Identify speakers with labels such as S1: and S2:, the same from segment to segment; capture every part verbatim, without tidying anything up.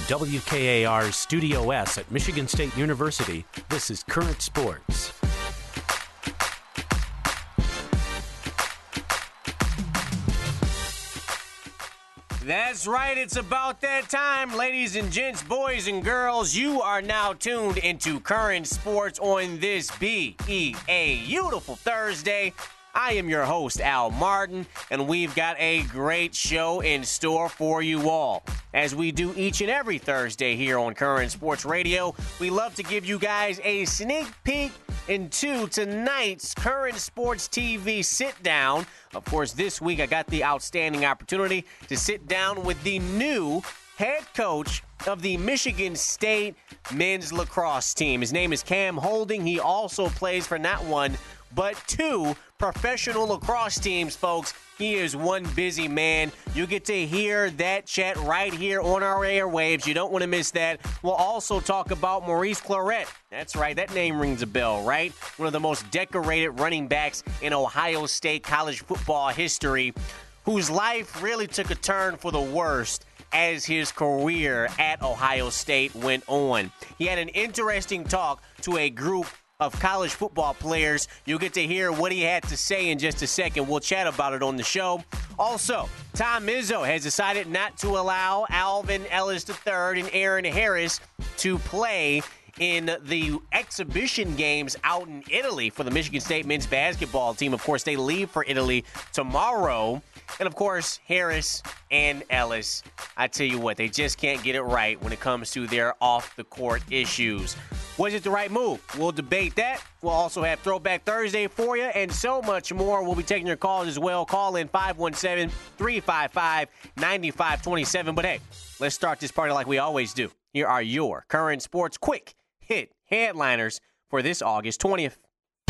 S1: W K A R's Studio S at Michigan State University, this is Current Sports.
S2: That's right, it's about that time, ladies and gents, boys and girls. You are now tuned into Current Sports on this B E A beautiful Thursday. I am your host, Al Martin, and we've got a great show in store for you all. As we do each and every Thursday here on Current Sports Radio, we love to give you guys a sneak peek into tonight's Current Sports T V sit-down. Of course, this week I got the outstanding opportunity to sit down with the new head coach of the Michigan State men's lacrosse team. His name is Cam Holding. He also plays for not one, but two professional lacrosse teams, folks. He is one busy man. You get to hear that chat right here on our airwaves. You don't want to miss that. We'll also talk about Maurice Clarett. That's right, that name rings a bell, right? One of the most decorated running backs in Ohio State college football history, whose life really took a turn for the worst as his career at Ohio State went on. He had an interesting talk to a group of college football players. You'll get to hear what he had to say in just a second. We'll chat about it on the show. Also, Tom Izzo has decided not to allow Alvin Ellis the third and Aaron Harris to play in the exhibition games out in Italy for the Michigan State men's basketball team. Of course, they leave for Italy tomorrow. And, of course, Harris and Ellis, I tell you what, they just can't get it right when it comes to their off-the-court issues. Was it the right move? We'll debate that. We'll also have Throwback Thursday for you and so much more. We'll be taking your calls as well. Call in five one seven, three five five, nine five two seven. But, hey, let's start this party like we always do. Here are your Current Sports Quick Hit headliners for this August twentieth.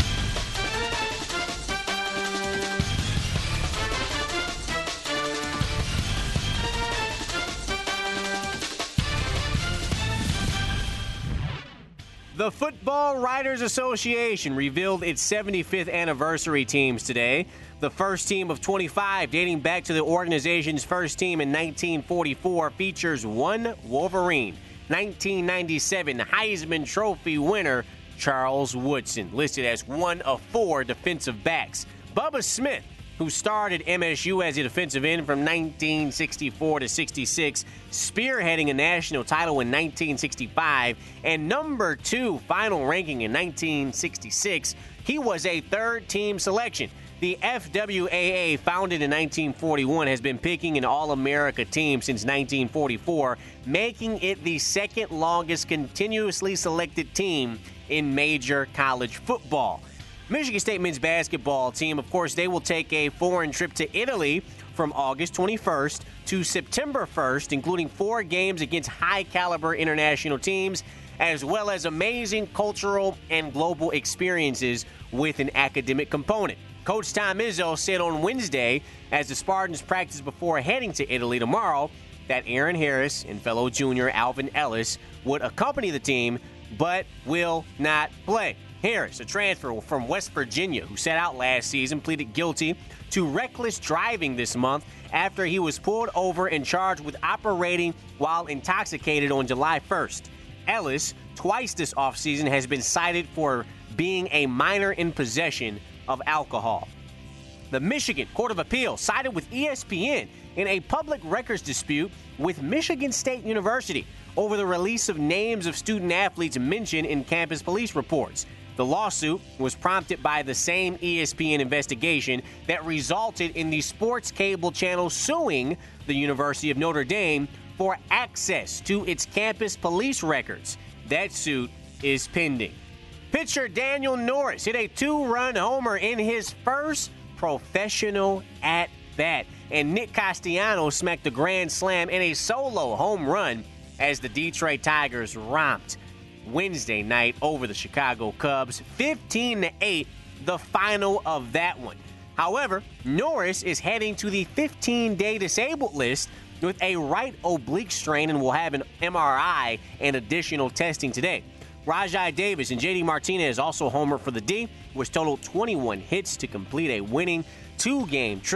S2: The Football Writers Association revealed its seventy-fifth anniversary teams today. The first team of twenty-five, dating back to the organization's first team in nineteen forty-four, features one Wolverine. nineteen ninety-seven Heisman Trophy winner Charles Woodson, listed as one of four defensive backs. Bubba Smith, who starred at M S U as a defensive end from nineteen sixty-four to sixty-six, spearheading a national title in nineteen sixty-five, and number two final ranking in nineteen sixty-six. He was a third-team selection. The F W A A, founded in nineteen forty-one, has been picking an All-America team since nineteen forty-four, making it the second longest continuously selected team in major college football. Michigan State men's basketball team, of course, they will take a foreign trip to Italy from August twenty-first to September first, including four games against high-caliber international teams, as well as amazing cultural and global experiences with an academic component. Coach Tom Izzo said on Wednesday, as the Spartans practice before heading to Italy tomorrow, that Aaron Harris and fellow junior Alvin Ellis would accompany the team, but will not play. Harris, a transfer from West Virginia who sat out last season, pleaded guilty to reckless driving this month after he was pulled over and charged with operating while intoxicated on July first. Ellis, twice this offseason, has been cited for being a minor in possession of alcohol. The Michigan Court of Appeal sided with E S P N in a public records dispute with Michigan State University over the release of names of student athletes mentioned in campus police reports. The lawsuit was prompted by the same E S P N investigation that resulted in the sports cable channel suing the University of Notre Dame for access to its campus police records. That suit is pending. Pitcher Daniel Norris hit a two-run homer in his first professional at-bat, and Nick Castellanos smacked a grand slam in a solo home run as the Detroit Tigers romped Wednesday night over the Chicago Cubs, fifteen to eight, the final of that one. However, Norris is heading to the fifteen-day disabled list with a right oblique strain and will have an M R I and additional testing today. Rajai Davis and J D Martinez also homered for the D, which totaled twenty-one hits to complete a winning two-game trip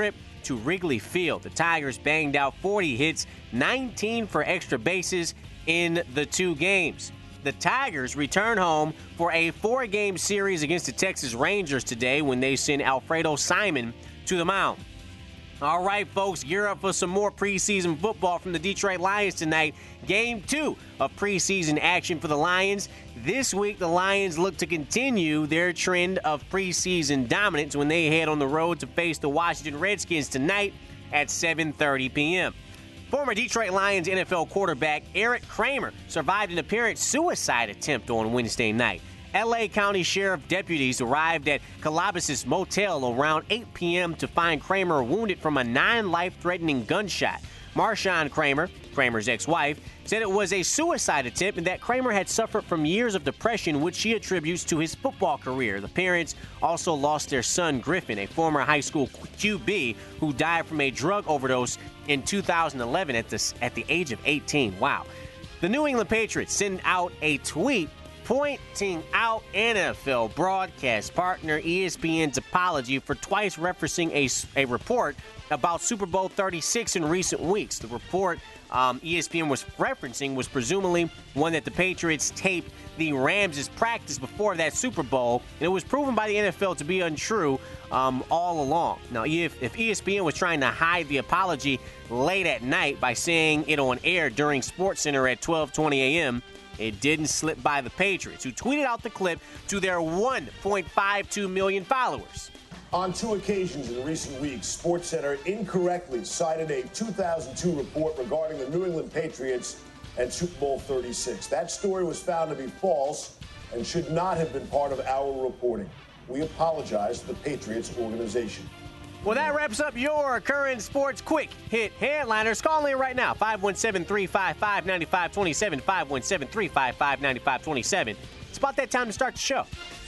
S2: to Wrigley Field. The Tigers banged out forty hits, nineteen for extra bases in the two games. The Tigers return home for a four-game series against the Texas Rangers today when they send Alfredo Simon to the mound. All right, folks, gear up for some more preseason football from the Detroit Lions tonight. Game two of preseason action for the Lions. This week, the Lions look to continue their trend of preseason dominance when they head on the road to face the Washington Redskins tonight at seven thirty p.m. Former Detroit Lions N F L quarterback Eric Kramer survived an apparent suicide attempt on Wednesday night. L A County Sheriff deputies arrived at Calabasas Motel around eight p.m. to find Kramer wounded from a non-life-threatening gunshot. Marshawn Kramer, Kramer's ex-wife, said it was a suicide attempt and that Kramer had suffered from years of depression, which she attributes to his football career. The parents also lost their son, Griffin, a former high school Q B who died from a drug overdose in two thousand eleven at, this, at the age of eighteen. Wow. The New England Patriots send out a tweet pointing out N F L broadcast partner E S P N's apology for twice referencing a, a report about Super Bowl thirty-six in recent weeks. The report um, E S P N was referencing was presumably one that the Patriots taped the Rams' practice before that Super Bowl, and it was proven by the N F L to be untrue um, all along. Now, if, if E S P N was trying to hide the apology late at night by saying it on air during SportsCenter at twelve twenty a.m., it didn't slip by the Patriots, who tweeted out the clip to their one point five two million followers.
S3: On two occasions in recent weeks, SportsCenter incorrectly cited a two thousand two report regarding the New England Patriots and Super Bowl thirty-six. That story was found to be false and should not have been part of our reporting. We apologize to the Patriots organization.
S2: Well, that wraps up your current sports quick hit headliners. Call in right now, five one seven, three five five, nine five two seven, five one seven, three five five, nine five two seven. It's about that time to start the show.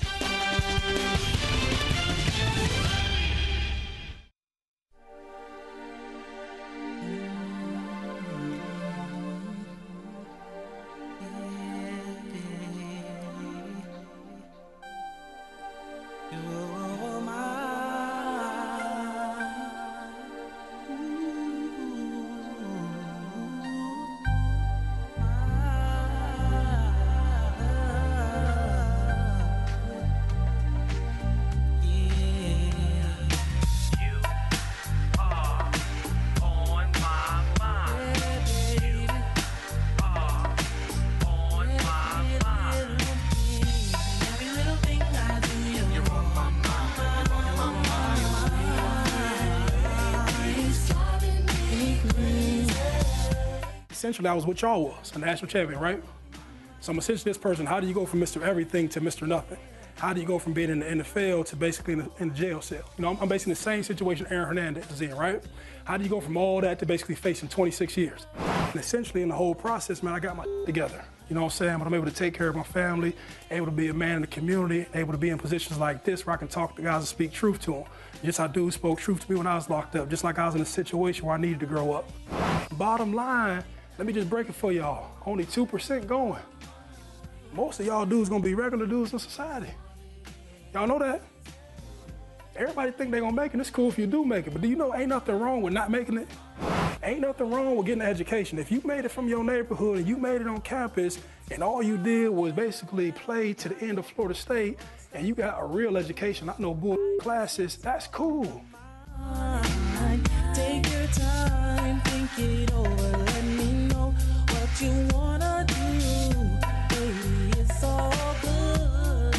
S4: Essentially, I was what y'all was, a national champion, right? So I'm essentially this person. How do you go from Mister Everything to Mister Nothing? How do you go from being in the N F L to basically in the, in the jail cell? You know, I'm, I'm basically in the same situation Aaron Hernandez is in, right? How do you go from all that to basically facing twenty-six years? And essentially in the whole process, man, I got my together. You know what I'm saying? But I'm able to take care of my family, able to be a man in the community, able to be in positions like this where I can talk to guys and speak truth to them. Just how dude spoke truth to me when I was locked up, just like I was in a situation where I needed to grow up. Bottom line, let me just break it for y'all. Only two percent going. Most of y'all dudes gonna be regular dudes in society. Y'all know that? Everybody think they gonna make it, and it's cool if you do make it, but do you know ain't nothing wrong with not making it? Ain't nothing wrong with getting an education. If you made it from your neighborhood and you made it on campus, and all you did was basically play to the end of Florida State, and you got a real education, not no bull classes, that's cool.
S5: Take your time, think it over, let me know what you wanna do, baby, it's all good.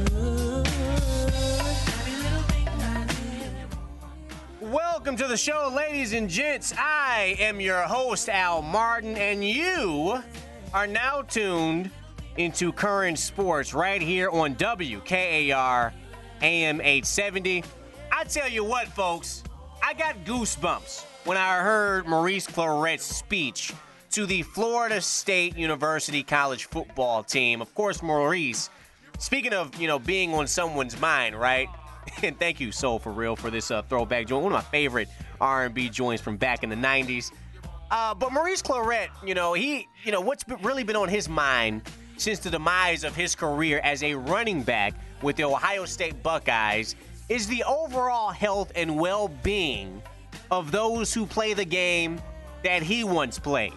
S5: Every little thing I do.
S2: Welcome to the show, ladies and gents. I am your host, Al Martin, and you are now tuned into Current Sports right here on W K A R A M eight seventy. I tell you what, folks, I got goosebumps when I heard Maurice Claret's speech to the Florida State University college football team. Of course, Maurice, speaking of, you know, being on someone's mind, right? And thank you, Soul For Real, for this uh, throwback joint. One of my favorite R and B joints from back in the nineties. Uh, but Maurice Claret, you know, he, you know, what's been, really been on his mind since the demise of his career as a running back with the Ohio State Buckeyes is the overall health and well-being of those who play the game that he once played.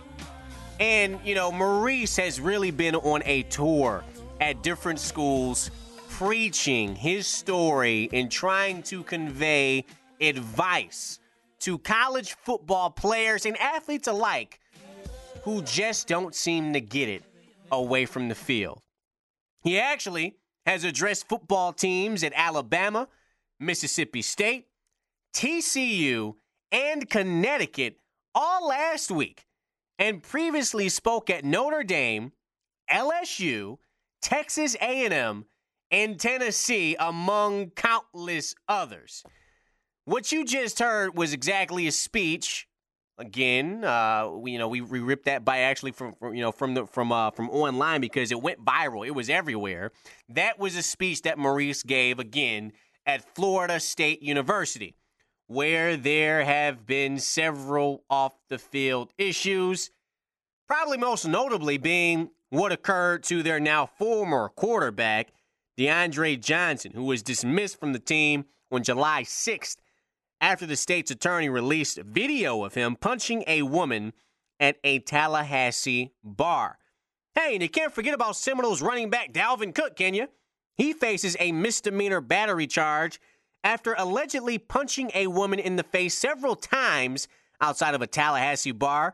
S2: And, you know, Maurice has really been on a tour at different schools preaching his story and trying to convey advice to college football players and athletes alike who just don't seem to get it away from the field. He actually has addressed football teams at Alabama, Mississippi State, T C U, and Connecticut all last week, and previously spoke at Notre Dame, L S U, Texas A and M, and Tennessee, among countless others. What you just heard was exactly a speech. Again, uh, we, you know, we, we ripped that by actually from, from you know from the from uh, from online because it went viral. It was everywhere. That was a speech that Maurice gave again at Florida State University, where there have been several off-the-field issues, probably most notably being what occurred to their now former quarterback, DeAndre Johnson, who was dismissed from the team on July sixth after the state's attorney released video of him punching a woman at a Tallahassee bar. Hey, and you can't forget about Seminoles running back Dalvin Cook, can you? He faces a misdemeanor battery charge after allegedly punching a woman in the face several times outside of a Tallahassee bar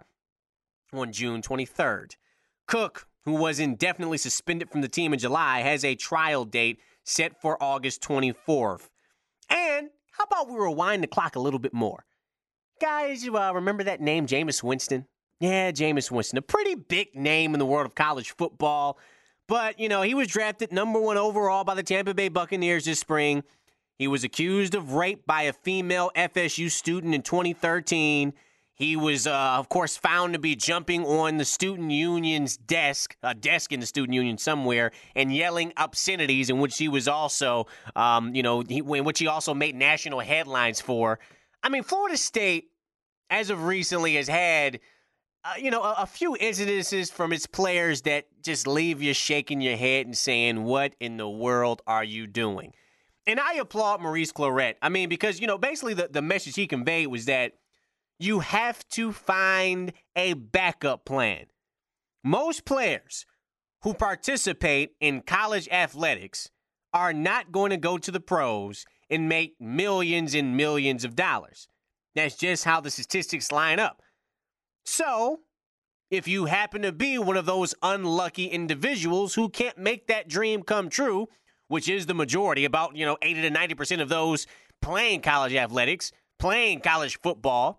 S2: on June twenty-third. Cook, who was indefinitely suspended from the team in July, has a trial date set for August twenty-fourth. And how about we rewind the clock a little bit more? Guys, you uh, remember that name, Jameis Winston? Yeah, Jameis Winston, a pretty big name in the world of college football. But, you know, he was drafted number one overall by the Tampa Bay Buccaneers this spring. He was accused of rape by a female F S U student in twenty thirteen. He was, uh, of course, found to be jumping on the student union's desk, a desk in the student union somewhere, and yelling obscenities, in which he was also, um, you know, he, in which he also made national headlines for. I mean, Florida State, as of recently, has had, uh, you know, a, a few incidences from its players that just leave you shaking your head and saying, what in the world are you doing? And I applaud Maurice Clarett. I mean, because, you know, basically the, the message he conveyed was that you have to find a backup plan. Most players who participate in college athletics are not going to go to the pros and make millions and millions of dollars. That's just how the statistics line up. So, if you happen to be one of those unlucky individuals who can't make that dream come true, which is the majority, about, you know, eighty to ninety percent of those playing college athletics, playing college football,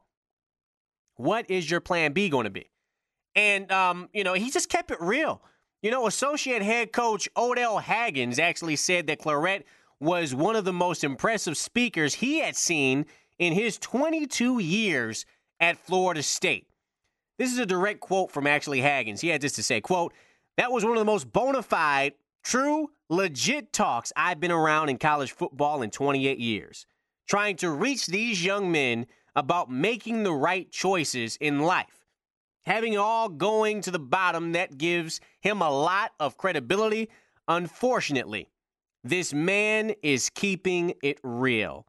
S2: what is your plan B going to be? And, um, you know, he just kept it real. You know, associate head coach Odell Haggins actually said that Clarett was one of the most impressive speakers he had seen in his twenty-two years at Florida State. This is a direct quote from actually Haggins. He had this to say, quote, "That was one of the most bona fide, true, legit talks I've been around in college football in twenty-eight years. Trying to reach these young men about making the right choices in life. Having it all going to the bottom, that gives him a lot of credibility. Unfortunately, this man is keeping it real."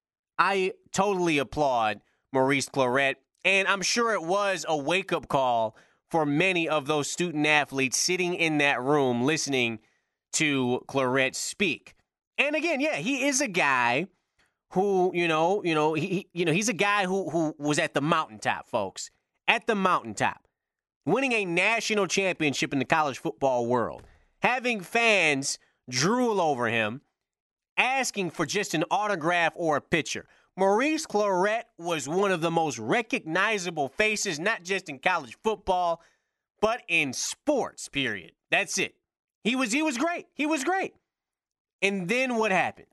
S2: I totally applaud Maurice Clarett, and I'm sure it was a wake-up call for many of those student athletes sitting in that room listening to Clarett speak. And again, yeah, he is a guy who, you know, you know, he, you know, he's a guy who who was at the mountaintop, folks, at the mountaintop, winning a national championship in the college football world, having fans drool over him, asking for just an autograph or a picture. Maurice Clarett was one of the most recognizable faces, not just in college football, but in sports, period. That's it. He was, he was great. He was great. And then what happened?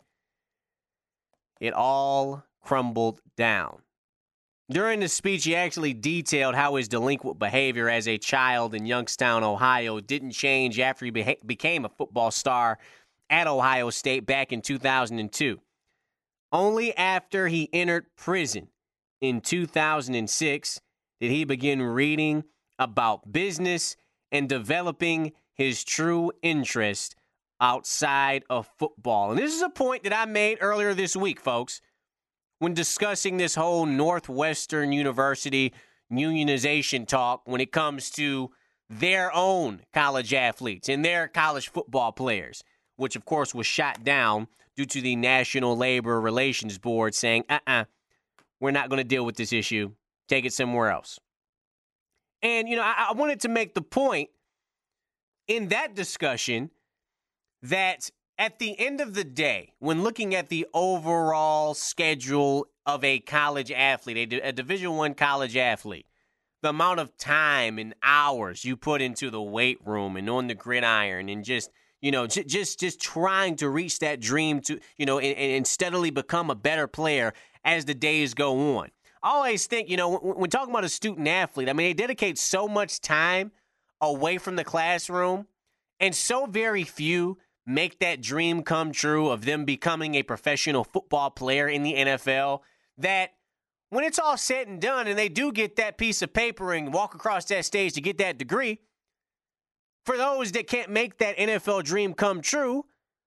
S2: It all crumbled down. During the speech, he actually detailed how his delinquent behavior as a child in Youngstown, Ohio, didn't change after he beha- became a football star at Ohio State back in two thousand two. Only after he entered prison in two thousand six did he begin reading about business and developing his true interest outside of football. And this is a point that I made earlier this week, folks. when discussing this whole Northwestern University unionization talk when it comes to their own college athletes and their college football players, which, of course, was shot down due to the National Labor Relations Board saying, uh-uh, we're not going to deal with this issue. Take it somewhere else. And, you know, I, I wanted to make the point in that discussion that at the end of the day, when looking at the overall schedule of a college athlete, a, a Division I college athlete, the amount of time and hours you put into the weight room and on the gridiron and just, you know, j- just just trying to reach that dream to, you know, and, and steadily become a better player as the days go on. I always think, you know, when, when talking about a student athlete, I mean, they dedicate so much time away from the classroom, and so very few make that dream come true of them becoming a professional football player in the N F L, that when it's all said and done and they do get that piece of paper and walk across that stage to get that degree, for those that can't make that N F L dream come true,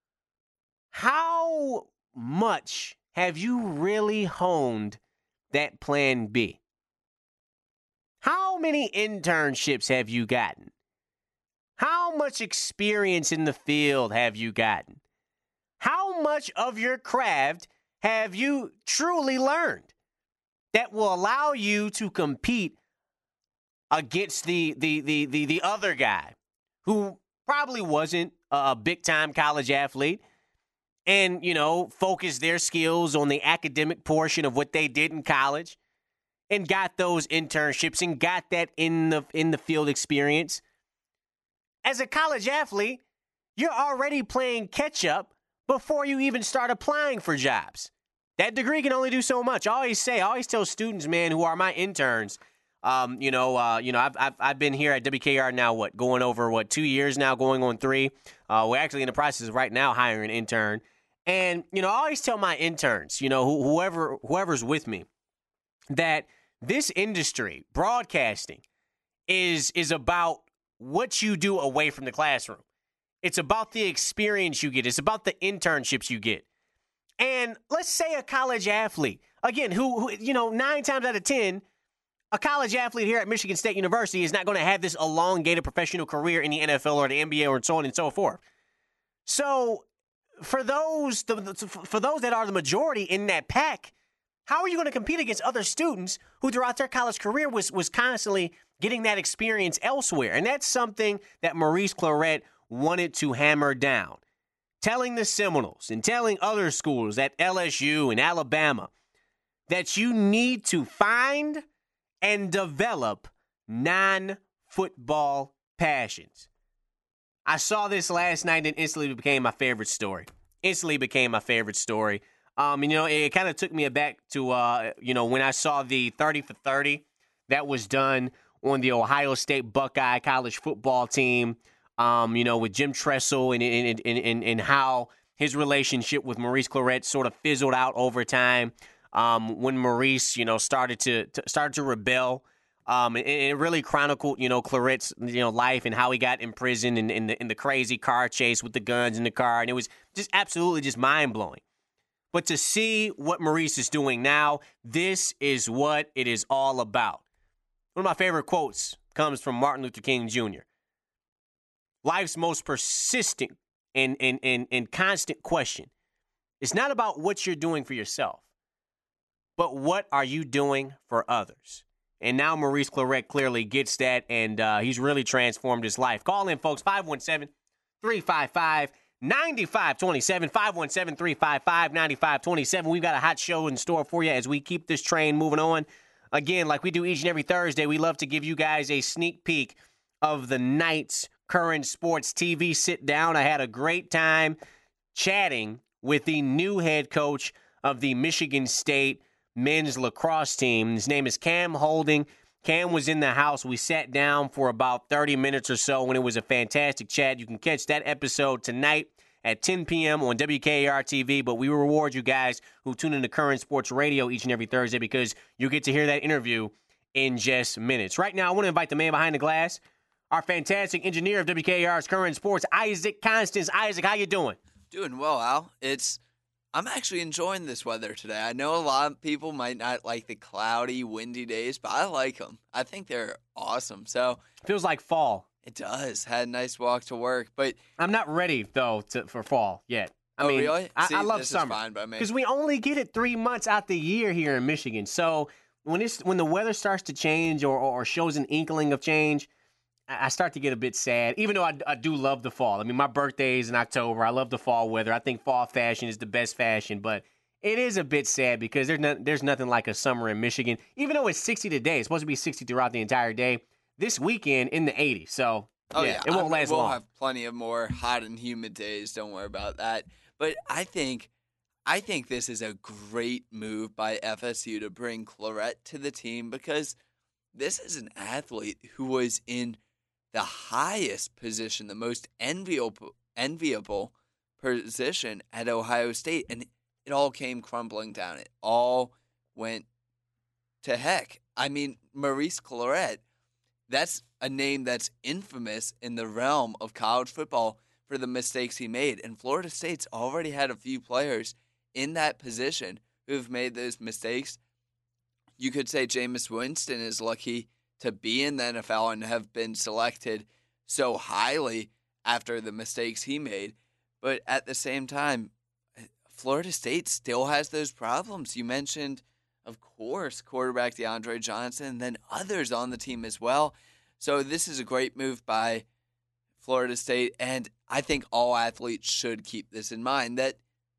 S2: how much have you really honed that plan B? How many internships have you gotten? How much experience in the field have you gotten? How much of your craft have you truly learned that will allow you to compete against the the the the, the other guy who probably wasn't a big-time college athlete and, you know, focused their skills on the academic portion of what they did in college and got those internships and got that in the in the field experience? As a college athlete, you're already playing catch-up before you even start applying for jobs. That degree can only do so much. I always say, I always tell students, man, who are my interns, um, you know, uh, you know, I've, I've I've been here at W K R now, what, going over, what, two years now, going on three. Uh, we're actually in the process of right now hiring an intern. And, you know, I always tell my interns, you know, wh- whoever whoever's with me, that this industry, broadcasting, is is about what you do away from the classroom. It's about the experience you get. It's about the internships you get. And let's say a college athlete, again, who, who you know, nine times out of ten, a college athlete here at Michigan State University is not going to have this elongated professional career in the N F L or the N B A or so on and so forth. So for those, for those that are the majority in that pack, how are you going to compete against other students who throughout their college career was was constantly getting that experience elsewhere? And that's something that Maurice Clarett wanted to hammer down, telling the Seminoles and telling other schools at L S U and Alabama that you need to find and develop non-football passions. I saw this last night and instantly became my favorite story. Instantly became my favorite story. Um, and, you know, it, it kind of took me back to, uh, you know, when I saw the thirty for thirty that was done on the Ohio State Buckeye college football team, um, you know, with Jim Tressel and, and, and, and, and how his relationship with Maurice Clarett sort of fizzled out over time um, when Maurice, you know, started to, to started to rebel. Um, and it really chronicled, you know, Clarett's, you know, life and how he got imprisoned and in, in, the, in the crazy car chase with the guns in the car. And it was just absolutely just mind-blowing. But to see what Maurice is doing now, this is what it is all about. One of my favorite quotes comes from Martin Luther King Junior Life's most persistent and, and, and, and constant question is not about what you're doing for yourself, but what are you doing for others? And now Maurice Clarett clearly gets that, and uh, he's really transformed his life. Call in, folks, five one seven, three five five, nine five two seven, five one seven, three five five, nine five two seven. We've got a hot show in store for you as we keep this train moving on. Again, like we do each and every Thursday, we love to give you guys a sneak peek of the night's current sports T V sit-down. I had a great time chatting with the new head coach of the Michigan State men's lacrosse team. His name is Cam Holding. Cam was in the house. We sat down for about thirty minutes or so, and it was a fantastic chat. You can catch that episode tonight at ten p.m. on W K A R T V, but we reward you guys who tune into Current Sports Radio each and every Thursday because you get to hear that interview in just minutes. Right now, I want to invite the man behind the glass, our fantastic engineer of W K A R's Current Sports, Isaac Constance. Isaac, how you doing?
S6: Doing well, Al. It's I'm actually enjoying this weather today. I know a lot of people might not like the cloudy, windy days, but I like them. I think they're awesome. So
S2: Feels like fall.
S6: it does. Had a nice walk to work, but
S2: I'm not ready though to, for fall yet. I
S6: oh
S2: mean,
S6: really?
S2: I,
S6: See,
S2: I love
S6: this
S2: summer
S6: is fine by me.
S2: because we only get it three months out the year here in Michigan. So when it's when the weather starts to change or, or shows an inkling of change, I I start to get a bit sad. Even though I, I do love the fall. I mean, my birthday is in October. I love the fall weather. I think fall fashion is the best fashion, but it is a bit sad because there's not, there's nothing like a summer in Michigan. Even though it's sixty today, it's supposed to be sixty throughout the entire day. This weekend in the eighties. So
S6: Oh,
S2: yeah,
S6: yeah.
S2: it won't
S6: I-
S2: last
S6: we'll
S2: long.
S6: have plenty of more hot and humid days. Don't worry about that. But I think, I think this is a great move by F S U to bring Clarett to the team because this is an athlete who was in the highest position, the most enviable, enviable position at Ohio State, and it all came crumbling down. It all went to heck. I mean, Maurice Clarett, that's a name that's infamous in the realm of college football for the mistakes he made. And Florida State's already had a few players in that position who have made those mistakes. You could say Jameis Winston is lucky to be in the N F L and have been selected so highly after the mistakes he made. But at the same time, Florida State still has those problems. You mentioned, of course, quarterback DeAndre Johnson, and then others on the team as well. So this is a great move by Florida State, and I think all athletes should keep this in mind, that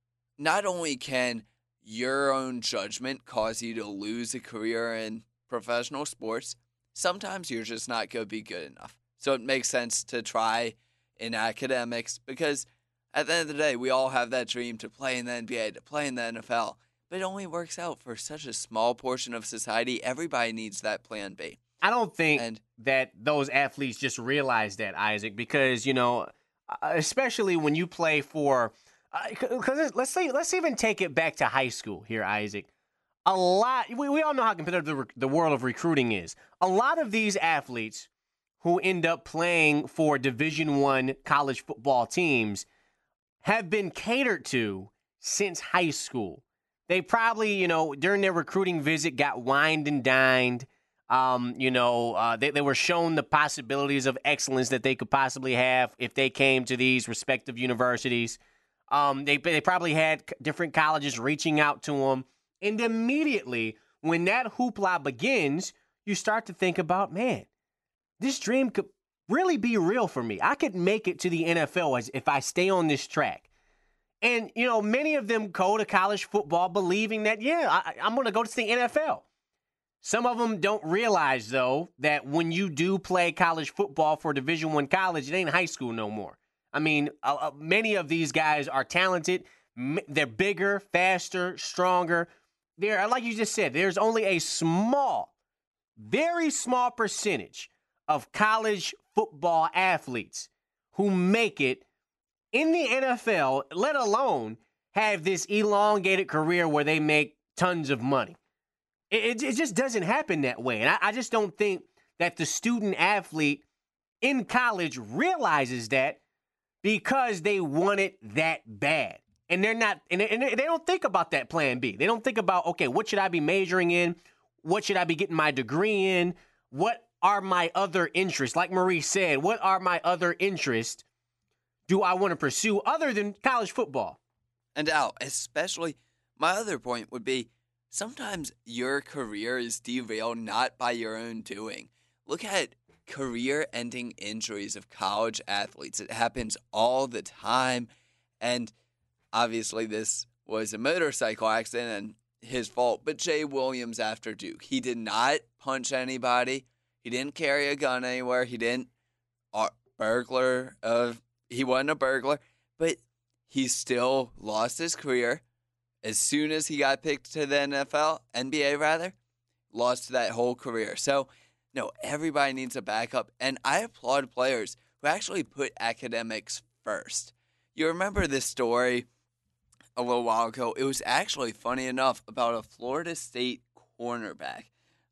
S6: not only can your own judgment cause you to lose a career in professional sports, sometimes you're just not going to be good enough. So it makes sense to try in academics because at the end of the day, we all have that dream to play in the N B A, to play in the N F L. But it only works out for such a small portion of society. Everybody needs that plan B.
S2: I don't think
S6: And-
S2: that those athletes just realize that, Isaac, because, you know, especially when you play for because let's say let's even take it back to high school here, Isaac. A lot we, we all know how competitive the, the world of recruiting is. A lot of these athletes who end up playing for Division One college football teams have been catered to since high school. They probably, you know, during their recruiting visit got wined and dined. Um, you know, uh, they, they were shown the possibilities of excellence that they could possibly have if they came to these respective universities. Um, they, they probably had different colleges reaching out to them. And immediately, when that hoopla begins, you start to think about, man, this dream could really be real for me. I could make it to the N F L as if I stay on this track. And, you know, many of them go to college football believing that, yeah, I, I'm going to go to the N F L. Some of them don't realize, though, that when you do play college football for Division One college, it ain't high school no more. I mean, uh, uh, many of these guys are talented. M- they're bigger, faster, stronger. They're, like you just said, there's only a small, very small percentage of college football athletes who make it in the N F L, let alone have this elongated career where they make tons of money. It, it, it just doesn't happen that way. And I, I just don't think that the student athlete in college realizes that because they want it that bad. And they're not, and they, and they don't think about that plan B. They don't think about, okay, what should I be majoring in? What should I be getting my degree in? What are my other interests? Like Maurice said, what are my other interests do I want to pursue other than college football?
S6: And Al, especially, my other point would be sometimes your career is derailed not by your own doing. Look at career-ending injuries of college athletes. It happens all the time. And obviously this was a motorcycle accident and his fault. But Jay Williams after Duke, he did not punch anybody. He didn't carry a gun anywhere. He didn't uh, burglar. Uh, he wasn't a burglar. But he still lost his career. As soon as he got picked to the N F L, N B A rather, lost that whole career. So, no, everybody needs a backup. And I applaud players who actually put academics first. You remember this story a little while ago? It was actually, funny enough, about a Florida State cornerback.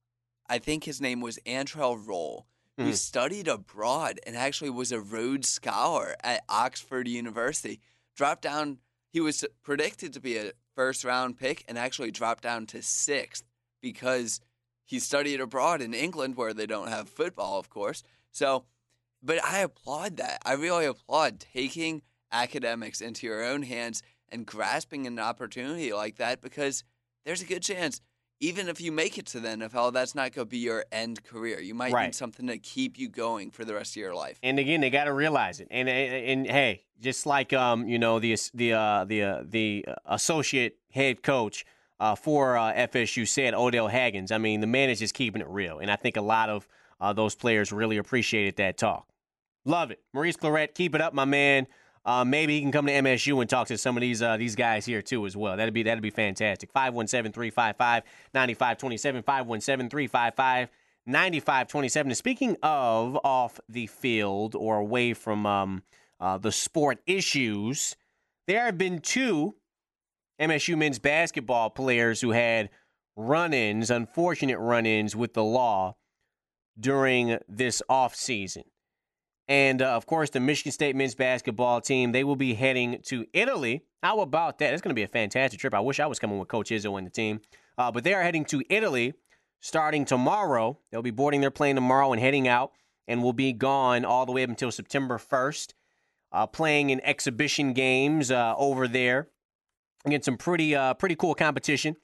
S6: I think his name was Antrell Roll, who
S2: Mm.
S6: studied abroad and actually was a Rhodes Scholar at Oxford University. Dropped down he was predicted to be a first-round pick and actually dropped down to sixth because he studied abroad in England where they don't have football, of course. So, but I applaud that. I really applaud taking academics into your own hands and grasping an opportunity like that, because there's a good chance, even if you make it to the N F L, that's not going to be your end career. You might
S2: Right.
S6: need something to keep you going for the rest of your life.
S2: And again, they got to realize it. And, and and hey, just like um, you know, the the uh, the uh, the associate head coach uh, for uh, F S U said, Odell Haggins. I mean, the man is just keeping it real, and I think a lot of uh, those players really appreciated that talk. Love it, Maurice Clarett. Keep it up, my man. Uh, maybe he can come to M S U and talk to some of these uh, these guys here too as well. That'd be that'd be fantastic. five one seven, three five five, nine five two seven, five one seven, three five five, nine five two seven. And speaking of off the field or away from um, uh, the sport issues, there have been two M S U men's basketball players who had run-ins, unfortunate run-ins with the law during this offseason. And, uh, of course, the Michigan State men's basketball team, they will be heading to Italy. How about that? It's going to be a fantastic trip. I wish I was coming with Coach Izzo and the team. Uh, but they are heading to Italy starting tomorrow. They'll be boarding their plane tomorrow and heading out, and will be gone all the way up until September first, uh, playing in exhibition games uh, over there against some pretty, uh, pretty cool competition.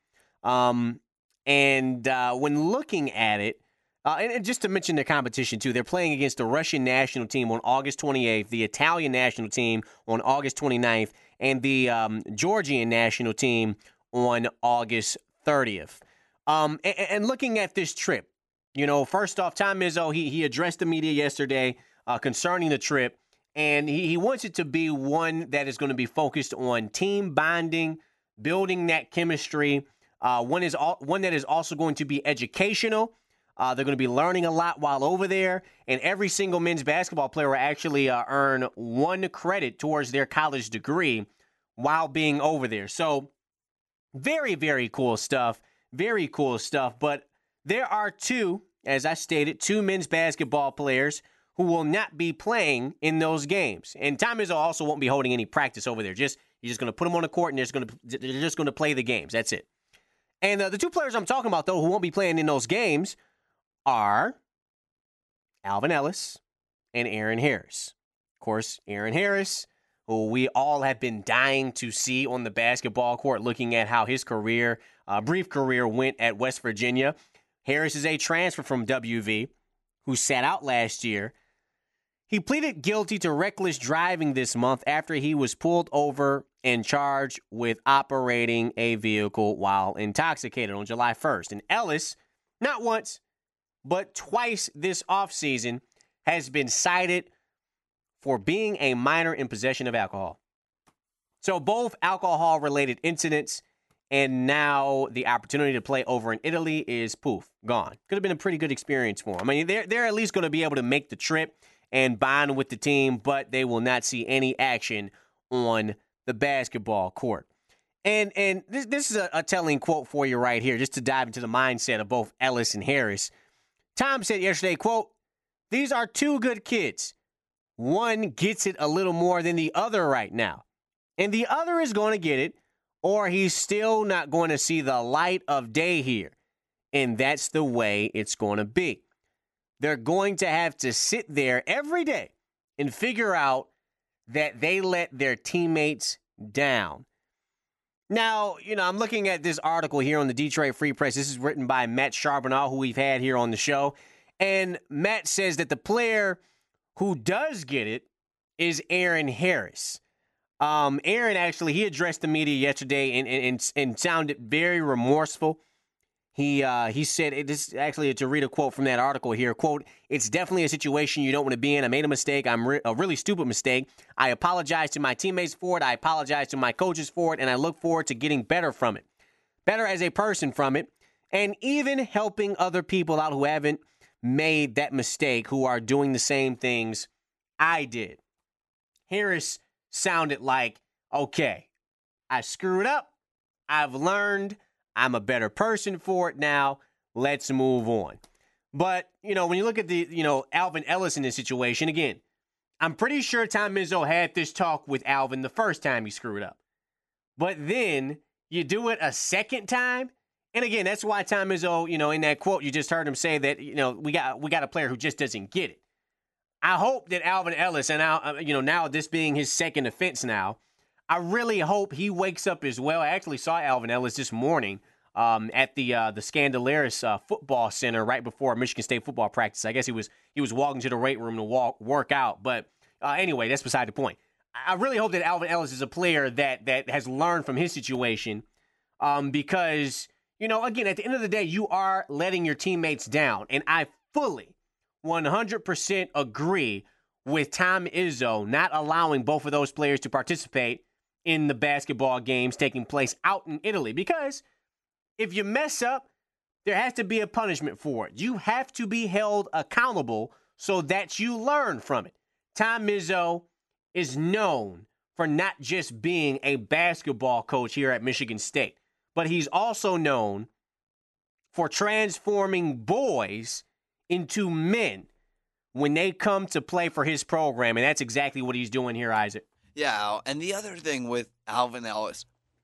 S2: Um, and uh, when looking at it, Uh, and, and just to mention the competition, too, they're playing against the Russian national team on August twenty-eighth, the Italian national team on August twenty-ninth, and the um, Georgian national team on August thirtieth. Um, and, and looking at this trip, you know, first off, Tom Izzo, he, he addressed the media yesterday uh, concerning the trip, and he, he wants it to be one that is going to be focused on team bonding, building that chemistry, uh, one, is all, one that is also going to be educational. Uh, they're going to be learning a lot while over there, and every single men's basketball player will actually uh, earn one credit towards their college degree while being over there. So very, very cool stuff. Very cool stuff. But there are two, as I stated, two men's basketball players who will not be playing in those games. And Tom Izzo also won't be holding any practice over there. Just You're just going to put them on the court, and they're just going to, they're just going to play the games. That's it. And uh, the two players I'm talking about, though, who won't be playing in those games are Alvin Ellis and Aaron Harris. Of course, Aaron Harris, who we all have been dying to see on the basketball court, looking at how his career, uh, brief career, went at West Virginia. Harris is a transfer from W V who sat out last year. He pleaded guilty to reckless driving this month after he was pulled over and charged with operating a vehicle while intoxicated on July first. And Ellis, not once, but twice this offseason, has been cited for being a minor in possession of alcohol. So both alcohol-related incidents, and now the opportunity to play over in Italy is, poof, gone. Could have been a pretty good experience for them. I mean, they're, they're at least going to be able to make the trip and bond with the team, but they will not see any action on the basketball court. And and this, this is a, a telling quote for you right here, just to dive into the mindset of both Ellis and Harris. Tom said yesterday, quote, "These are two good kids. One gets it a little more than the other right now. And the other is going to get it, or he's still not going to see the light of day here. And that's the way it's going to be. They're going to have to sit there every day and figure out that they let their teammates down." Now, you know, I'm looking at this article here on the Detroit Free Press. This is written by Matt Charbonneau, who we've had here on the show. And Matt says that the player who does get it is Aaron Harris. Um, Aaron, actually, he addressed the media yesterday and, and, and sounded very remorseful. He uh, he said, it, this actually to read a quote from that article here, quote, "It's definitely a situation you don't want to be in. I made a mistake. I'm re- a really stupid mistake. I apologize to my teammates for it. I apologize to my coaches for it, and I look forward to getting better from it, better as a person from it, and even helping other people out who haven't made that mistake, who are doing the same things I did." Harris sounded like, okay, I screwed up. I've learned. I'm a better person for it now. Let's move on. But, you know, when you look at the, you know, Alvin Ellis in this situation, again, I'm pretty sure Tom Izzo had this talk with Alvin the first time he screwed up. but then you do it a second time. And again, that's why Tom Izzo, you know, in that quote, you just heard him say that, you know, we got we got a player who just doesn't get it. I hope that Alvin Ellis, and now, you know, now this being his second offense now, I really hope he wakes up as well. I actually saw Alvin Ellis this morning um, at the uh, the Scandalaris uh, Football Center right before Michigan State football practice. I guess he was he was walking to the weight room to walk work out. But uh, anyway, that's beside the point. I really hope that Alvin Ellis is a player that that has learned from his situation um, because, you know, again, at the end of the day, you are letting your teammates down. And I fully, one hundred percent agree with Tom Izzo not allowing both of those players to participate in the basketball games taking place out in Italy. Because if you mess up, there has to be a punishment for it. You have to be held accountable so that you learn from it. Tom Izzo is known for not just being a basketball coach here at Michigan State, but he's also known for transforming boys into men when they come to play for his program, and that's exactly what he's doing here, Isaac.
S6: Yeah, and the other thing with Alvin Ellis,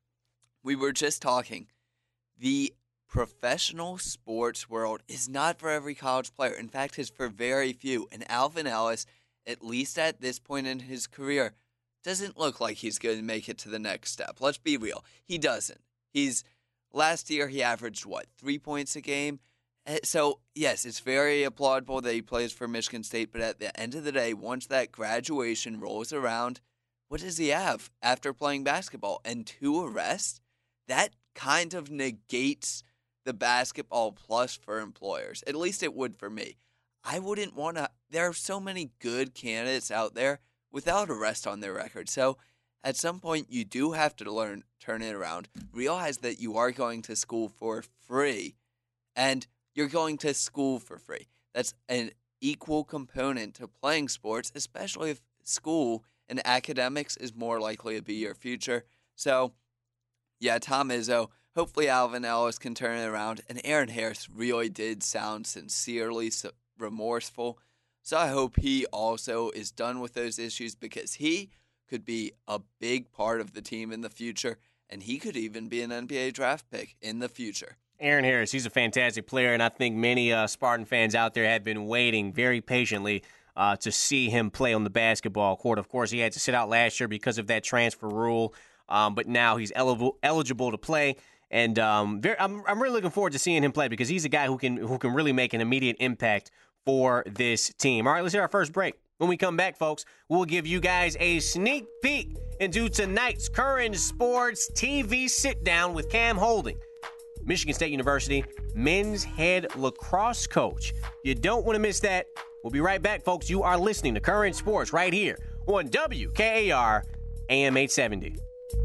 S6: we were just talking, the professional sports world is not for every college player. In fact, it's for very few. And Alvin Ellis, at least at this point in his career, doesn't look like he's going to make it to the next step. Let's be real. He doesn't. He's last year he averaged, what, three points a game? So, yes, it's very applaudable that he plays for Michigan State, but at the end of the day, once that graduation rolls around, what does he have after playing basketball? And two arrests? That kind of negates the basketball plus for employers. At least it would for me. I wouldn't want to. There are so many good candidates out there without arrest on their record. So at some point, you do have to learn, turn it around, realize that you are going to school for free, and you're going to school for free. That's an equal component to playing sports, especially if school and academics is more likely to be your future. So, yeah, Tom Izzo, hopefully Alvin Ellis can turn it around. And Aaron Harris really did sound sincerely remorseful. So I hope he also is done with those issues because he could be a big part of the team in the future, and he could even be an N B A draft pick in the future.
S2: Aaron Harris, he's a fantastic player, and I think many uh, Spartan fans out there have been waiting very patiently uh, to see him play on the basketball court. Of course, he had to sit out last year because of that transfer rule, um, but now he's eligible eligible to play. And um, very, I'm, I'm really looking forward to seeing him play because he's a guy who can who can really make an immediate impact for this team. All right, let's hit our first break. When we come back, folks, we'll give you guys a sneak peek into tonight's Current Sports T V sit-down with Cam Holding, Michigan State University men's head lacrosse coach. You don't want to miss that. We'll be right back, folks. You are listening to Current Sports right here on W K A R A M eight seventy.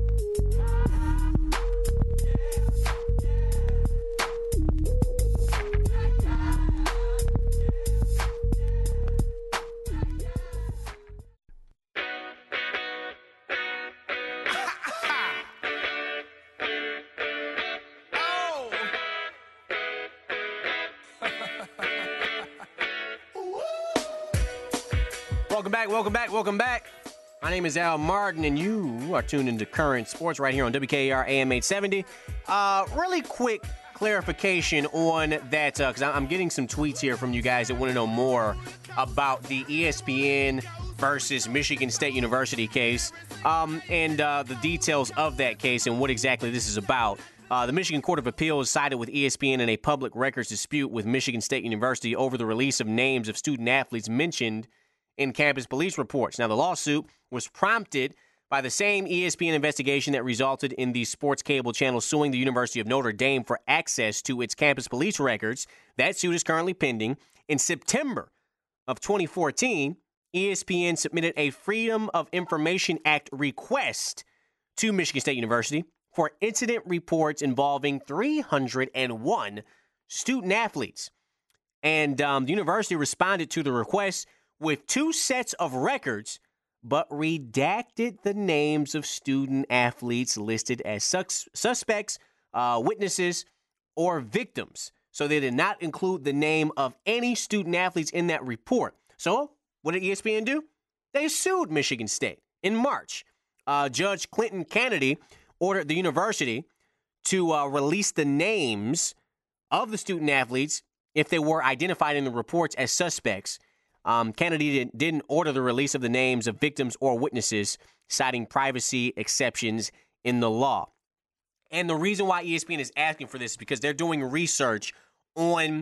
S2: Welcome back, welcome back, welcome back. My name is Al Martin, and you are tuned into Current Sports right here on W K A R A M eight seventy. Uh, really quick clarification on that, because uh, I'm getting some tweets here from you guys that want to know more about the E S P N versus Michigan State University case um, and uh, the details of that case and what exactly this is about. Uh, the Michigan Court of Appeals sided with E S P N in a public records dispute with Michigan State University over the release of names of student athletes mentioned in campus police reports. Now, the lawsuit was prompted by the same E S P N investigation that resulted in the sports cable channel suing the University of Notre Dame for access to its campus police records. That suit is currently pending. In September of twenty fourteen, E S P N submitted a Freedom of Information Act request to Michigan State University for incident reports involving three hundred one student athletes. And um, the university responded to the request with two sets of records, but redacted the names of student athletes listed as sus- suspects, uh, witnesses, or victims. So they did not include the name of any student athletes in that report. So what did E S P N do? They sued Michigan State in March. Uh, Judge Clinton Kennedy ordered the university to uh, release the names of the student athletes if they were identified in the reports as suspects. Um, Kennedy didn't, didn't order the release of the names of victims or witnesses, citing privacy exceptions in the law. And the reason why E S P N is asking for this is because they're doing research on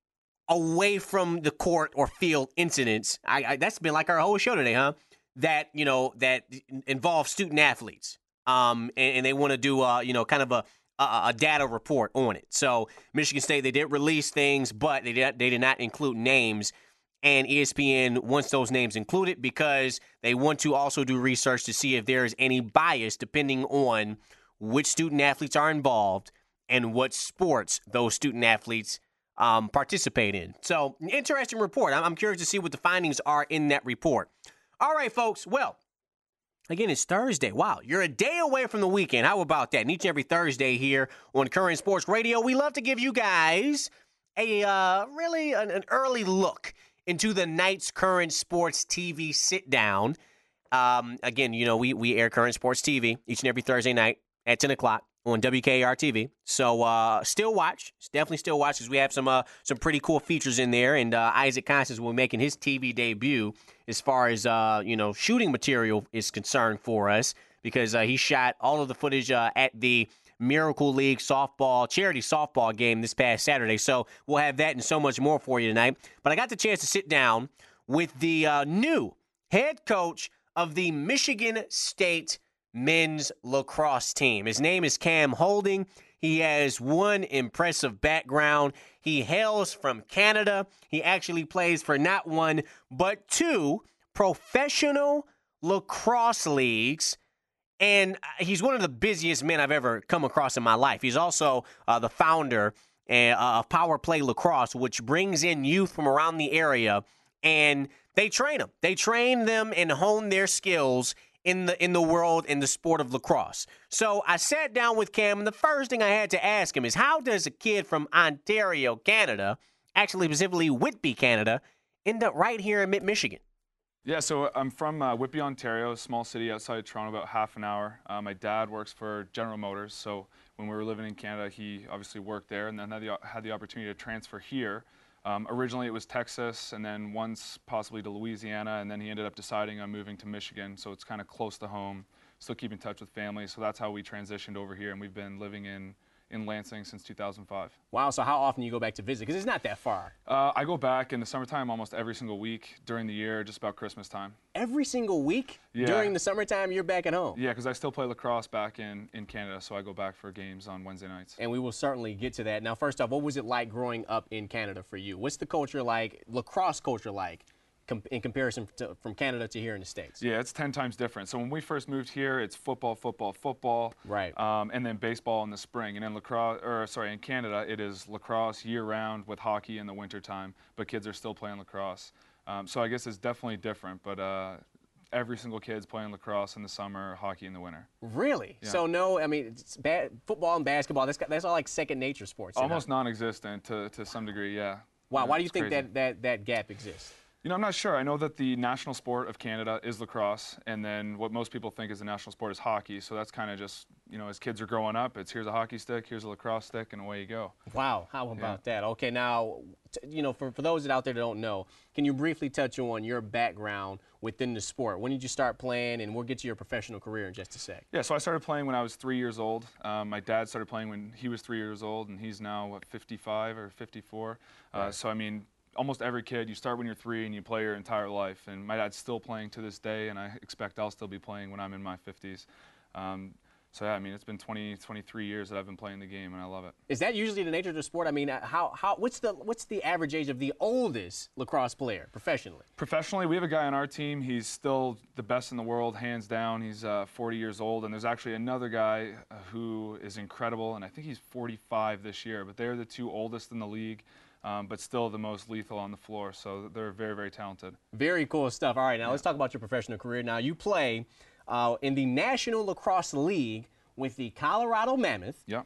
S2: away from the court or field incidents. I, I, that's been like our whole show today, huh? That, you know, that involve student athletes. Um, and, and they want to do, uh, you know, kind of a, a, a data report on it. So Michigan State, they did release things, but they did, they did not include names. And E S P N wants those names included because they want to also do research to see if there is any bias depending on which student athletes are involved and what sports those student athletes um, participate in. So, an interesting report. I'm, I'm curious to see what the findings are in that report. All right, folks. Well, again, it's Thursday. Wow, you're a day away from the weekend. How about that? And each and every Thursday here on Current Sports Radio, we love to give you guys a uh, really an, an early look into the night's Current Sports T V sit-down. Um, again, you know, we, we air Current Sports T V each and every Thursday night at ten o'clock on W K A R T V. So uh, still watch. Definitely still watch because we have some uh, some pretty cool features in there. And uh, Isaac Constance will be making his T V debut as far as, uh, you know, shooting material is concerned for us because uh, he shot all of the footage uh, at the Miracle League softball, charity softball game this past Saturday. So we'll have that and so much more for you tonight. But I got the chance to sit down with the uh, new head coach of the Michigan State men's lacrosse team. His name is Cam Holding. He has one impressive background. He hails from Canada. He actually plays for not one, but two professional lacrosse leagues. And he's one of the busiest men I've ever come across in my life. He's also uh, the founder uh, of Power Play Lacrosse, which brings in youth from around the area, and they train them. They train them and hone their skills in the in the world, in the sport of lacrosse. So I sat down with Cam, and the first thing I had to ask him is, how does a kid from Ontario, Canada, actually specifically Whitby, Canada, end up right here in mid-Michigan?
S7: Yeah, so I'm from uh, Whitby, Ontario, a small city outside of Toronto, about half an hour. Uh, my dad works for General Motors, so when we were living in Canada, he obviously worked there and then had the, had the opportunity to transfer here. Um, originally it was Texas, and then once possibly to Louisiana, and then he ended up deciding on moving to Michigan, so it's kind of close to home, still keep in touch with family, so that's how we transitioned over here, and we've been living in in Lansing since two thousand five. Wow,
S2: so how often do you go back to visit? Because it's not that far.
S7: Uh, I go back in the summertime almost every single week, during the year, just about Christmas time.
S2: Every single week?
S7: Yeah.
S2: During the summertime, you're back at home?
S7: Yeah, because I still play lacrosse back in, in Canada, so I go back for games on Wednesday nights.
S2: And we will certainly get to that. Now, first off, what was it like growing up in Canada for you? What's the culture like, lacrosse culture like, in comparison to, from Canada to here in the States?
S7: Yeah, it's ten times different. So when we first moved here, it's football, football, football.
S2: Right.
S7: Um, and then baseball in the spring. And in lacrosse, or sorry, in Canada, it is lacrosse year-round with hockey in the wintertime, but kids are still playing lacrosse. Um, so I guess it's definitely different, but uh, every single kid's playing lacrosse in the summer, hockey in the winter.
S2: Really?
S7: Yeah.
S2: So no, I mean, it's bad, football and basketball, that's, that's all like second nature sports.
S7: Almost non-existent to, to some degree, yeah.
S2: Wow,
S7: yeah,
S2: why do you think
S7: crazy.
S2: that, that, that gap exists?
S7: You know, I'm not sure. I know that the national sport of Canada is lacrosse, and then what most people think is the national sport is hockey. So that's kind of just, you know, as kids are growing up, it's here's a hockey stick, here's a lacrosse stick, and away you go.
S2: Wow, how about yeah. that? Okay, now, t- you know, for, for those that out there that don't know, can you briefly touch on your background within the sport? When did you start playing, and we'll get to your professional career in just a sec.
S7: Yeah, so I started playing when I was three years old. Um, my dad started playing when he was three years old, and he's now, what, fifty-five or fifty-four? Uh, right. So, I mean, almost every kid, you start when you're three and you play your entire life. And my dad's still playing to this day, and I expect I'll still be playing when I'm in my fifties. Um, so yeah, I mean, it's been twenty, twenty-three years that I've been playing the game, and I love it.
S2: Is that usually the nature of the sport? I mean, how, how, what's the, what's the average age of the oldest lacrosse player professionally?
S7: Professionally, we have a guy on our team. He's still the best in the world, hands down. He's uh, forty years old, and there's actually another guy uh, who is incredible, and I think he's forty-five this year. But they're the two oldest in the league. Um, but still the most lethal on the floor. So they're very, very talented.
S2: Very cool stuff. All right, now yeah. let's talk about your professional career. Now, you play uh, in the National Lacrosse League with the Colorado Mammoth.
S7: Yeah.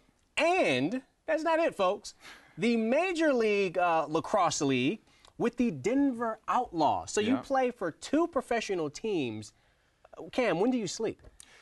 S2: And that's not it, folks. The Major League uh, Lacrosse League with the Denver Outlaws. So you
S7: yeah.
S2: play for two professional teams. Cam, when do you sleep?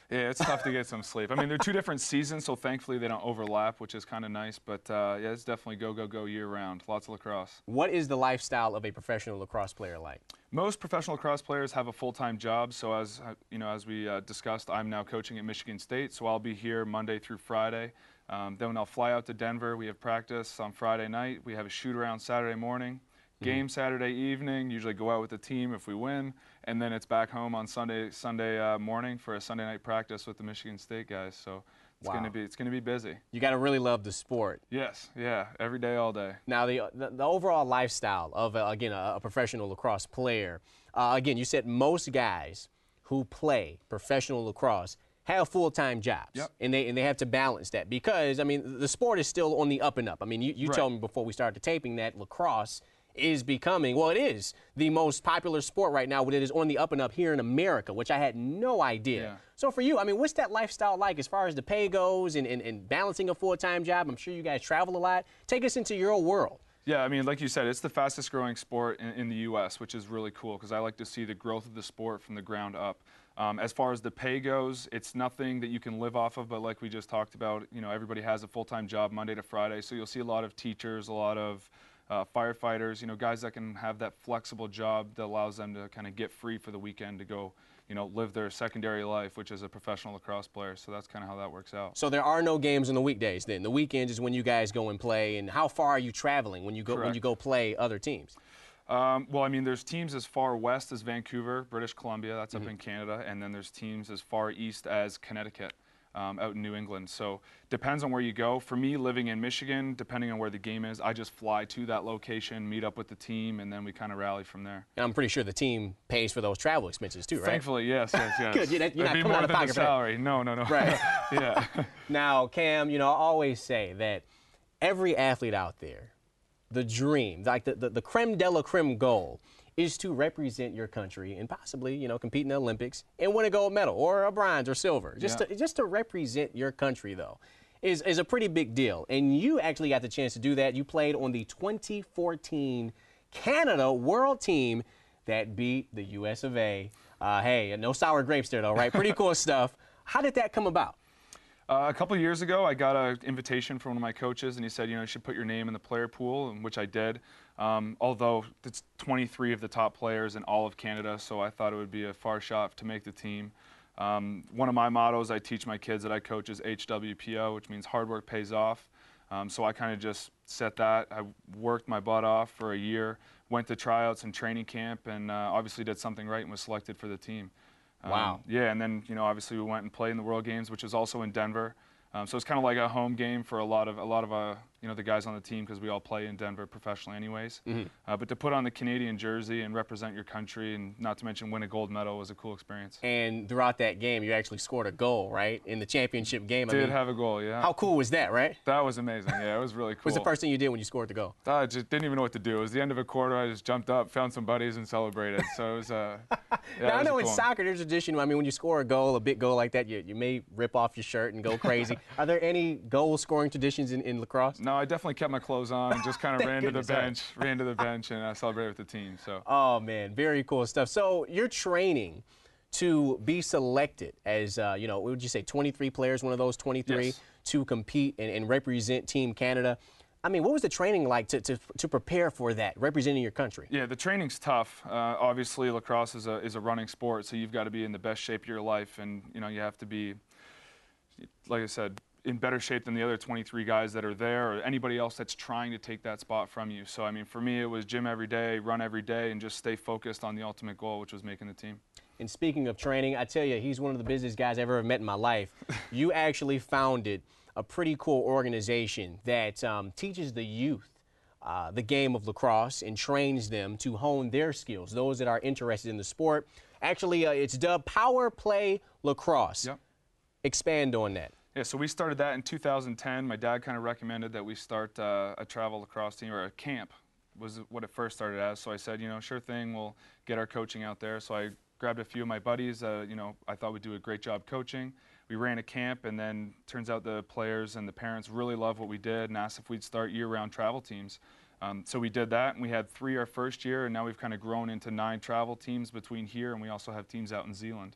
S7: Yeah, it's tough to get some sleep. I mean, they're two different seasons, so thankfully they don't overlap, which is kind of nice. But uh, yeah, it's definitely go, go, go year round. Lots of lacrosse.
S2: What is the lifestyle of a professional lacrosse player like?
S7: Most professional lacrosse players have a full-time job. So as uh, you know, as we uh, discussed, I'm now coaching at Michigan State, so I'll be here Monday through Friday. Um, then I'll fly out to Denver. We have practice on Friday night. We have a shoot around Saturday morning. Game Saturday evening, usually go out with the team if we win, and then it's back home on Sunday Sunday uh, morning for a Sunday night practice with the Michigan State guys. So it's
S2: Wow.
S7: gonna be it's gonna be busy.
S2: You got to really love the sport.
S7: Yes, yeah, every day, all day.
S2: Now, the the, the overall lifestyle of uh, again a, a professional lacrosse player. Uh, again, you said most guys who play professional lacrosse have full-time jobs,
S7: Yep.
S2: and they and they have to balance that because I mean the sport is still on the up and up. I mean, you, you
S7: Right.
S2: told me before we started taping that lacrosse is becoming, well, it is the most popular sport right now, but it is on the up and up here in America, which I had no idea.
S7: Yeah.
S2: So for you, I mean, what's that lifestyle like as far as the pay goes and, and, and balancing a full-time job? I'm sure you guys travel a lot. Take us into your world.
S7: Yeah, I mean, like you said, it's the fastest growing sport in, in the U S, which is really cool because I like to see the growth of the sport from the ground up. Um, as far as the pay goes, it's nothing that you can live off of, but like we just talked about, you know, everybody has a full-time job Monday to Friday, so you'll see a lot of teachers, a lot of uh, firefighters, you know, guys that can have that flexible job that allows them to kind of get free for the weekend to go, you know, live their secondary life, which is a professional lacrosse player. So that's kind of how that works out.
S2: So there are no games on the weekdays then. The weekends is when you guys go and play. And how far are you traveling when you go when
S7: Correct.
S2: you go play other teams?
S7: Um, well, I mean, there's teams as far west as Vancouver, British Columbia, that's up in Canada, and then there's teams as far east as Connecticut, um, out in New England. So depends on where you go. For me, living in Michigan, depending on where the game is, I just fly to that location, meet up with the team, and then we kind of rally from there.
S2: And I'm pretty sure the team pays for those travel expenses too, right?
S7: Thankfully, yes, yes, yes.
S2: Good, you're not- you're not
S7: It'd be
S2: coming
S7: more
S2: out of
S7: than
S2: pocket
S7: the
S2: for that.
S7: salary. No, no, no.
S2: Right.
S7: Yeah.
S2: Now, Cam, you know, I always say that every athlete out there, the dream, like the, the, the creme de la creme goal, is to represent your country and possibly, you know, compete in the Olympics and win a gold medal or a bronze or silver. Just
S7: Yeah.
S2: to just to represent your country, though, is is a pretty big deal. And you actually got the chance to do that. You played on the twenty fourteen Canada World Team that beat the U S of A. Uh, hey, no sour grapes there, though, right? Pretty cool stuff. How did that come about?
S7: Uh, a couple of years ago, I got an invitation from one of my coaches, and he said, you know, you should put your name in the player pool, and which I did. Um, although it's twenty-three of the top players in all of Canada, so I thought it would be a far shot to make the team. Um, one of my mottos I teach my kids that I coach is H W P O, which means hard work pays off. Um, so I kind of just set that. I worked my butt off for a year, went to tryouts and training camp, and uh, obviously did something right and was selected for the team. Um,
S2: Wow.
S7: Yeah, and then, you know, obviously we went and played in the World Games, which was also in Denver. Um, so it's kind of like a home game for a lot of a lot of uh, you know, the guys on the team because we all play in Denver professionally anyways.
S2: Mm-hmm.
S7: Uh, but to put on the Canadian jersey and represent your country, and not to mention win a gold medal, was a cool experience.
S2: And throughout that game, you actually scored a goal, right? In the championship game. I
S7: Did
S2: mean,
S7: have a goal, yeah.
S2: how cool was that, right?
S7: That was amazing. Yeah, it was really cool.
S2: What was the first thing you did when you scored the goal?
S7: I just didn't even know what to do. It was the end of a quarter. I just jumped up, found some buddies, and celebrated. So it was. Uh, yeah,
S2: Now,
S7: it
S2: I
S7: was a
S2: know in
S7: cool one.
S2: soccer there's a tradition. I mean, when you score a goal, a big goal like that, you, you may rip off your shirt and go crazy. Are there any goal-scoring traditions in, in lacrosse?
S7: No, I definitely kept my clothes on and just kind of ran to the
S2: goodness, all right.
S7: bench, ran to the bench, and I celebrated with the team. So.
S2: Oh, man, very cool stuff. So you're training to be selected as, uh, you know, what would you say, twenty-three players, one of those twenty-three,
S7: Yes.
S2: to compete and, and represent Team Canada. I mean, what was the training like to, to, to prepare for that, representing your country?
S7: Yeah, the training's tough. Uh, obviously, lacrosse is a is a running sport, so you've got to be in the best shape of your life, and you know you have to be, like I said, in better shape than the other twenty-three guys that are there, or anybody else that's trying to take that spot from you. So I mean, for me, it was gym every day, run every day, and just stay focused on the ultimate goal, which was making the team.
S2: And speaking of training, I tell you, he's one of the busiest guys I've ever met in my life. You actually founded a pretty cool organization that um, teaches the youth uh, the game of lacrosse and trains them to hone their skills, those that are interested in the sport. Actually, uh, it's dubbed Power Play Lacrosse.
S7: Yep.
S2: Expand on that.
S7: Yeah, so we started that in two thousand ten. My dad kind of recommended that we start uh, a travel lacrosse team, or a camp was what it first started as. So I said, you know, sure thing, we'll get our coaching out there. So I grabbed a few of my buddies. Uh, you know, I thought we'd do a great job coaching. We ran a camp, and then turns out the players and the parents really loved what we did and asked if we'd start year-round travel teams. Um, so we did that, and we had three our first year, and now we've kind of grown into nine travel teams between here, and we also have teams out in Zealand.